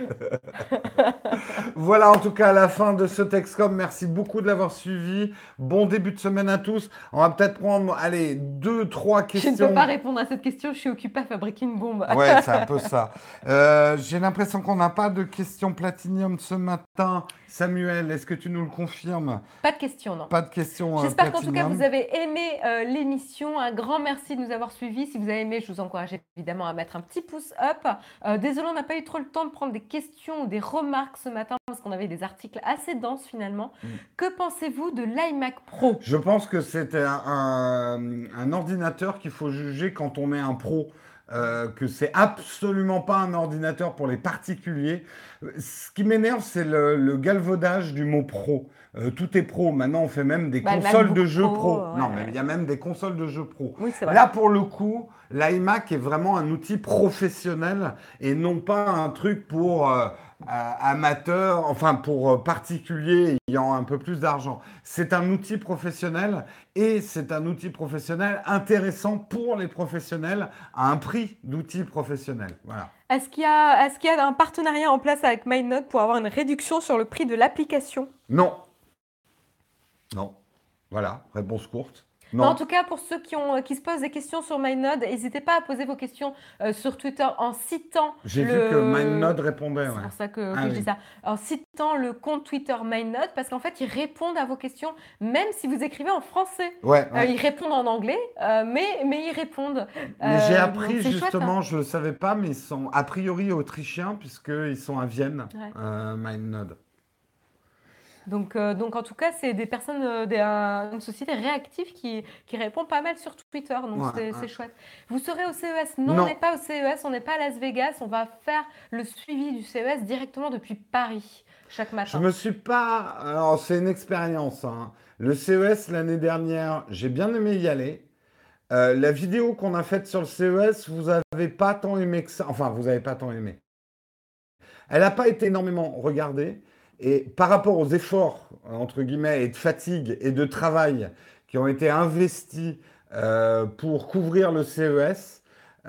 Voilà en tout cas la fin de ce Texcom. Merci beaucoup de l'avoir suivi. Bon début de semaine à tous. On va peut-être prendre, allez, deux, trois Je ne peux pas questions. répondre à cette question, je suis occupée à fabriquer une bombe. Ouais, c'est un peu ça. J'ai l'impression qu'on n'a pas de questions platinium ce matin. Samuel, est-ce que tu nous le confirmes? Pas de question, non. Pas de questions J'espère qu'en tout cas, vous platinium. avez aimé l'émission. Un grand merci de nous avoir suivis. Si vous avez aimé, je vous encourage évidemment à mettre un petit pouce up. Désolé, on n'a pas eu trop le temps de prendre des questions ou des remarques ce matin parce qu'on avait des articles assez denses finalement. Que pensez-vous de l'iMac Pro? Je pense que c'est un ordinateur qu'il faut juger quand on est un pro. Que c'est absolument pas un ordinateur pour les particuliers. Ce qui m'énerve, c'est le galvaudage du mot pro. Tout est pro. Maintenant, on fait même des Bah, le consoles de MacBook jeux Pro, pro. ouais, Non, mais ouais. il y a même des consoles de jeux pro. Oui, c'est vrai. Là, pour le coup, l'iMac est vraiment un outil professionnel et non pas un truc pour amateurs, enfin pour particuliers ayant un peu plus d'argent. C'est un outil professionnel et c'est un outil professionnel intéressant pour les professionnels à un prix d'outil professionnel. Voilà. Est-ce qu'il y a un partenariat en place avec MindNote pour avoir une réduction sur le prix de l'application? Non. Non. Voilà, réponse courte. Mais en Non. tout cas, pour ceux qui se posent des questions sur MindNode, n'hésitez pas à poser vos questions sur Twitter en citant J'ai vu que MindNode répondait. C'est Ouais. pour ça que Ah je oui. dis ça. En citant le compte Twitter MindNode, parce qu'en fait, ils répondent à vos questions, même si vous écrivez en français. Ouais, ouais. Ils répondent en anglais, mais ils répondent. Mais j'ai Donc appris c'est chouette, justement, hein. je ne le savais pas, mais ils sont a priori autrichiens puisqu'ils sont à Vienne, Ouais. MindNode. Donc en tout cas, c'est des personnes, une société réactive qui répond pas mal sur Twitter. Donc Ouais, c'est ouais. chouette. Vous serez au CES? Non, on Non. n'est pas au CES, on n'est pas à Las Vegas. On va faire le suivi du CES directement depuis Paris chaque Je matin. me suis pas. Alors, c'est une expérience, hein. Le CES l'année dernière, j'ai bien aimé y aller. La vidéo qu'on a faite sur le CES, vous avez pas tant aimé que ça. Enfin, vous n'avez pas tant aimé. Elle n'a pas été énormément regardée. Et par rapport aux efforts, entre guillemets, et de fatigue et de travail qui ont été investis pour couvrir le CES,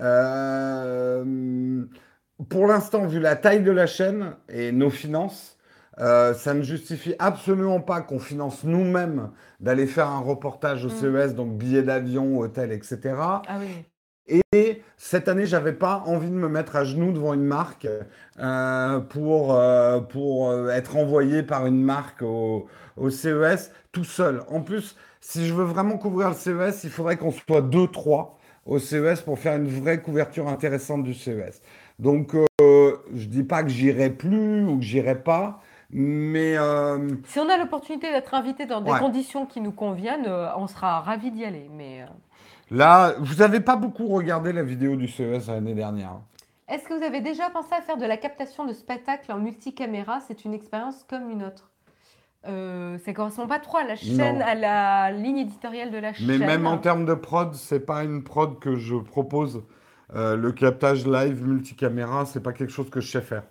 pour l'instant, vu la taille de la chaîne et nos finances, ça ne justifie absolument pas qu'on finance nous-mêmes d'aller faire un reportage au CES, donc billets d'avion, hôtel, etc. Ah oui. Et cette année, j'avais pas envie de me mettre à genoux devant une marque pour être envoyé par une marque au CES tout seul. En plus, si je veux vraiment couvrir le CES, il faudrait qu'on soit 2, 3 au CES pour faire une vraie couverture intéressante du CES. Donc, je dis pas que j'irai plus ou que j'irai pas, mais Si on a l'opportunité d'être invité dans des ouais. conditions qui nous conviennent, on sera ravis d'y aller. Mais Là, vous n'avez pas beaucoup regardé la vidéo du CES l'année dernière, hein. est-ce que vous avez déjà pensé à faire de la captation de spectacle en multicaméra? C'est une expérience comme une autre. Ça ne correspond pas trop à la chaîne, Non. à la ligne éditoriale de la Mais chaîne. même en termes de prod, c'est pas une prod que je propose. Le captage live multicaméra, c'est pas quelque chose que je sais faire.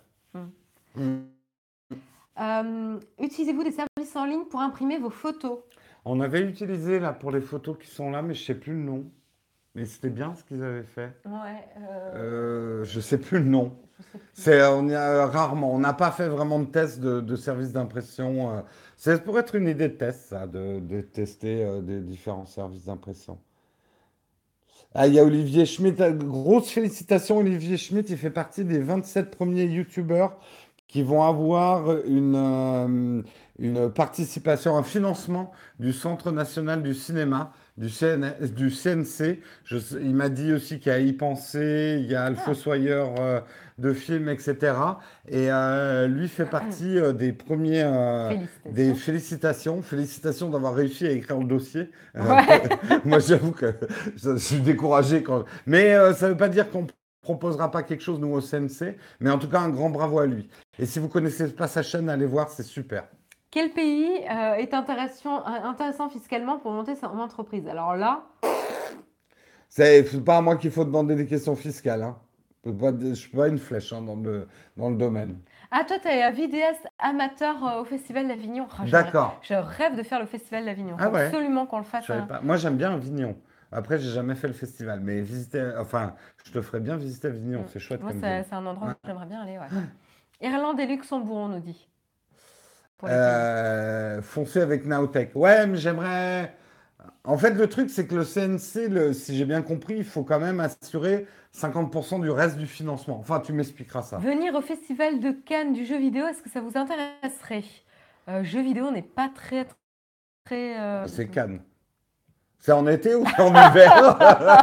Utilisez-vous des services en ligne pour imprimer vos photos? On avait utilisé là pour les photos qui sont là, mais je sais plus le nom. Mais c'était bien ce qu'ils avaient fait. Ouais. Je sais plus le nom. Je sais plus. On y a rarement. On n'a pas fait vraiment de test de service d'impression. Ça pourrait être une idée de test, ça, de tester des différents services d'impression. Ah, il y a Olivier Schmitt. Grosse félicitations, Olivier Schmitt. Il fait partie des 27 premiers youtubeurs qui vont avoir une participation, un financement du Centre national du cinéma, du CNC. Il m'a dit aussi qu'il y a Y penser, il y a le Fossoyeur de films, etc. Et lui fait partie des premiers. Des félicitations. Félicitations d'avoir réussi à écrire le dossier. Ouais. Moi, j'avoue que je suis découragé quand. Mais ça ne veut pas dire qu'on proposera pas quelque chose, nous, au CNC. Mais en tout cas, un grand bravo à lui. Et si vous connaissez pas sa chaîne, allez voir, c'est super. Quel pays est intéressant fiscalement pour monter son entreprise? Alors là, C'est pas à moi qu'il faut demander des questions fiscales, hein. Je suis pas une flèche, hein, dans le domaine. ah toi, tu es vidéaste amateur au Festival d'Avignon. Ah, D'accord. je rêve de faire le Festival d'Avignon. Ah Faut ouais. absolument qu'on le fasse. Je savais pas. Moi, j'aime bien Avignon. Après, j'ai jamais fait le festival, mais enfin, je te ferais bien visiter Avignon, c'est chouette Moi, comme ville. c'est un endroit où j'aimerais bien aller. Ouais. Irlande et Luxembourg, on nous dit. Pour les pays. Foncer avec Naotech. Ouais, mais j'aimerais. En fait, le truc, c'est que le CNC, si j'ai bien compris, il faut quand même assurer 50% du reste du financement. Enfin, tu m'expliqueras ça. Venir au festival de Cannes du jeu vidéo, est-ce que ça vous intéresserait? Jeu vidéo n'est pas très, très. C'est Cannes. C'est en été ou c'est en hiver?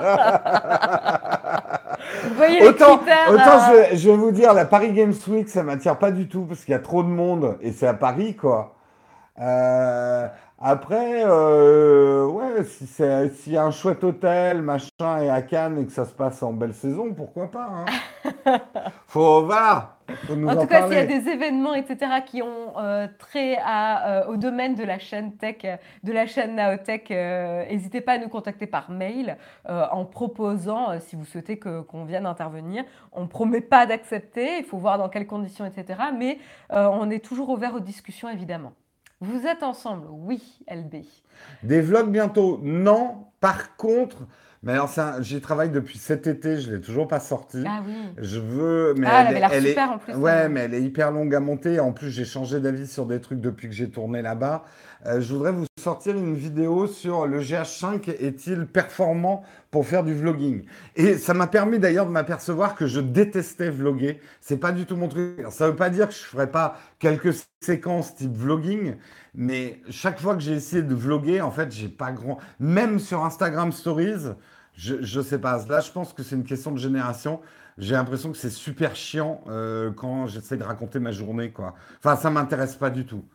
Vous voyez les Autant, critères. je vais vous dire, la Paris Games Week, ça m'attire pas du tout parce qu'il y a trop de monde et c'est à Paris, quoi. Euh, Après, ouais, s'il y a un chouette hôtel, machin, et à Cannes et que ça se passe en belle saison, pourquoi pas, hein. Voilà, faut nous En en tout cas, s'il y a parler. des événements, etc., qui ont trait au domaine de la chaîne tech, de la chaîne Naotech, n'hésitez pas à nous contacter par mail en proposant, si vous souhaitez qu'on vienne intervenir. On ne promet pas d'accepter, il faut voir dans quelles conditions, etc. Mais on est toujours ouvert aux discussions, évidemment. Vous êtes ensemble? Oui, LB. Des vlogs bientôt? Non. Par contre, mais alors j'y travaille depuis cet été, je l'ai toujours pas sorti. Ah oui. Je veux, mais Ah, elle avait l'air super en plus. ouais, mais elle est hyper longue à monter. En plus, j'ai changé d'avis sur des trucs depuis que j'ai tourné là-bas. Je voudrais vous sortir une vidéo sur le GH5 est-il performant pour faire du vlogging? Et ça m'a permis d'ailleurs de m'apercevoir que je détestais vlogger. C'est pas du tout mon truc. Alors, ça veut pas dire que je ferai pas quelques séquences type vlogging, mais chaque fois que j'ai essayé de vlogger, en fait, j'ai pas grand. Même sur Instagram Stories, je sais pas. Là, je pense que c'est une question de génération. J'ai l'impression que c'est super chiant quand j'essaie de raconter ma journée, quoi. Enfin, ça m'intéresse pas du tout.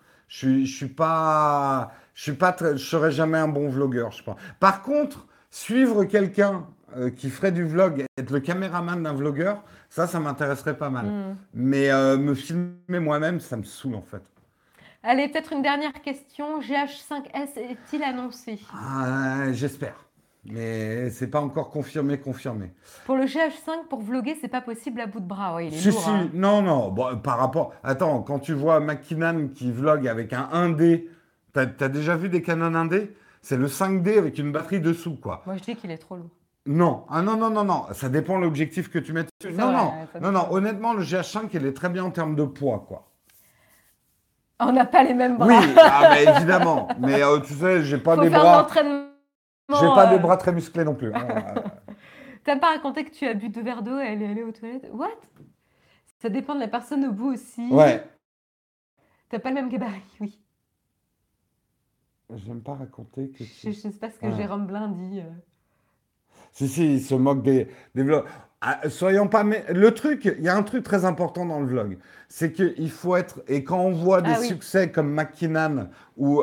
Je suis pas je serai jamais un bon vlogueur, je pense. Par contre, suivre quelqu'un qui ferait du vlog, être le caméraman d'un vlogueur, ça m'intéresserait pas mal. Mais me filmer moi-même, ça me saoule en fait. Allez, peut-être une dernière question. GH5S est-il annoncé? J'espère. Mais c'est pas encore confirmé. Pour le GH5, pour vlogger, c'est pas possible à bout de bras. Ouais, il est Si, lourd. si, Hein. non. Bon, par rapport. Attends, quand tu vois McKinnon qui vlog avec un 1D, t'as déjà vu des Canon 1D? C'est le 5D avec une batterie dessous, quoi. Moi, je dis qu'il est trop lourd. Non, non. Ça dépend de l'objectif que tu mets dessus. C'est vrai, ça Non. dépend. Honnêtement, le GH5, il est très bien en termes de poids, quoi. On n'a pas les mêmes bras. Oui, mais évidemment. Mais tu sais, j'ai pas Faut des faire de bras. l'entraînement. J'ai pas des bras très musclés non plus, hein. T'as pas raconté que tu as bu 2 verres d'eau et elle est allée aux toilettes? What? Ça dépend de la personne au bout aussi. Ouais. T'as pas le même gabarit, oui. J'aime pas raconter que Je sais pas ce que Ouais. Jérôme Blin dit. Si, il se moque des vlogs. Soyons pas. Le truc, il y a un truc très important dans le vlog. C'est qu'il faut être. Et quand on voit des oui. succès comme McKinnon ou.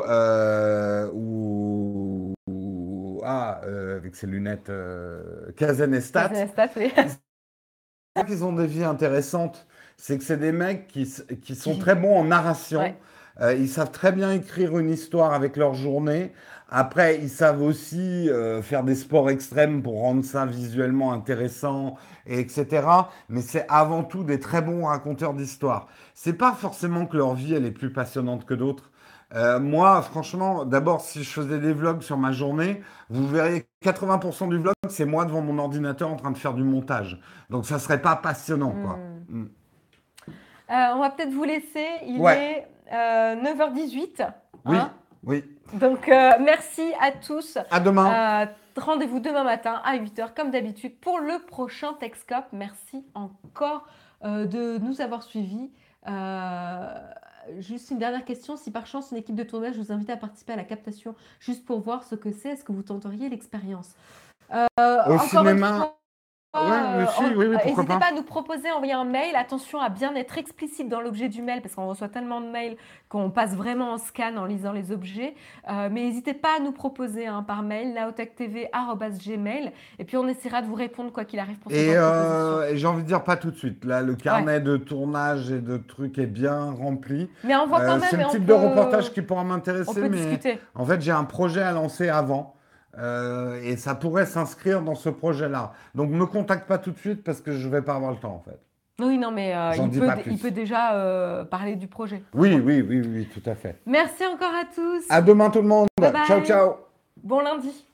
Avec ses lunettes. Kazenestat. Oui. C'est pas qu'ils ont des vies intéressantes. C'est que c'est des mecs qui sont très bons en narration. Ouais. Ils savent très bien écrire une histoire avec leur journée. Après, ils savent aussi faire des sports extrêmes pour rendre ça visuellement intéressant, etc. Mais c'est avant tout des très bons raconteurs d'histoires. C'est pas forcément que leur vie elle est plus passionnante que d'autres. Moi, franchement, d'abord, si je faisais des vlogs sur ma journée, vous verriez 80% du vlog, c'est moi devant mon ordinateur en train de faire du montage. Donc, ça serait pas passionnant, quoi. Mm. On va peut-être vous laisser. Il Ouais. est 9h18. Oui, Hein. oui. Donc, merci à tous. À demain. Rendez-vous demain matin à 8h, comme d'habitude, pour le prochain Techscope. Merci encore de nous avoir suivis. Juste une dernière question. Si par chance une équipe de tournage vous invite à participer à la captation, juste pour voir ce que c'est, est-ce que vous tenteriez l'expérience? Au Encore cinéma. une fois, Ouais, mais si, oui, pourquoi n'hésitez pas. pas à nous proposer, envoyer un mail. Attention à bien être explicite dans l'objet du mail parce qu'on reçoit tellement de mails qu'on passe vraiment en scan en lisant les objets. Mais n'hésitez pas à nous proposer par mail naotech.tv@gmail et puis on essaiera de vous répondre quoi qu'il arrive pour cette proposition. Et j'ai envie de dire pas tout de suite. Là, le carnet de tournage et de trucs est bien rempli. Mais on voit quand même. C'est le et type on de peut- reportage qui pourra On m'intéresser, peut mais discuter. en fait, j'ai un projet à lancer avant. Et ça pourrait s'inscrire dans ce projet-là. Donc, ne me contacte pas tout de suite parce que je vais pas avoir le temps, en fait. Oui, non, mais J'en dis pas plus. il peut déjà parler du projet. Oui, tout à fait. Merci encore à tous. À demain tout le monde. Bye bye. Ciao. Bon lundi.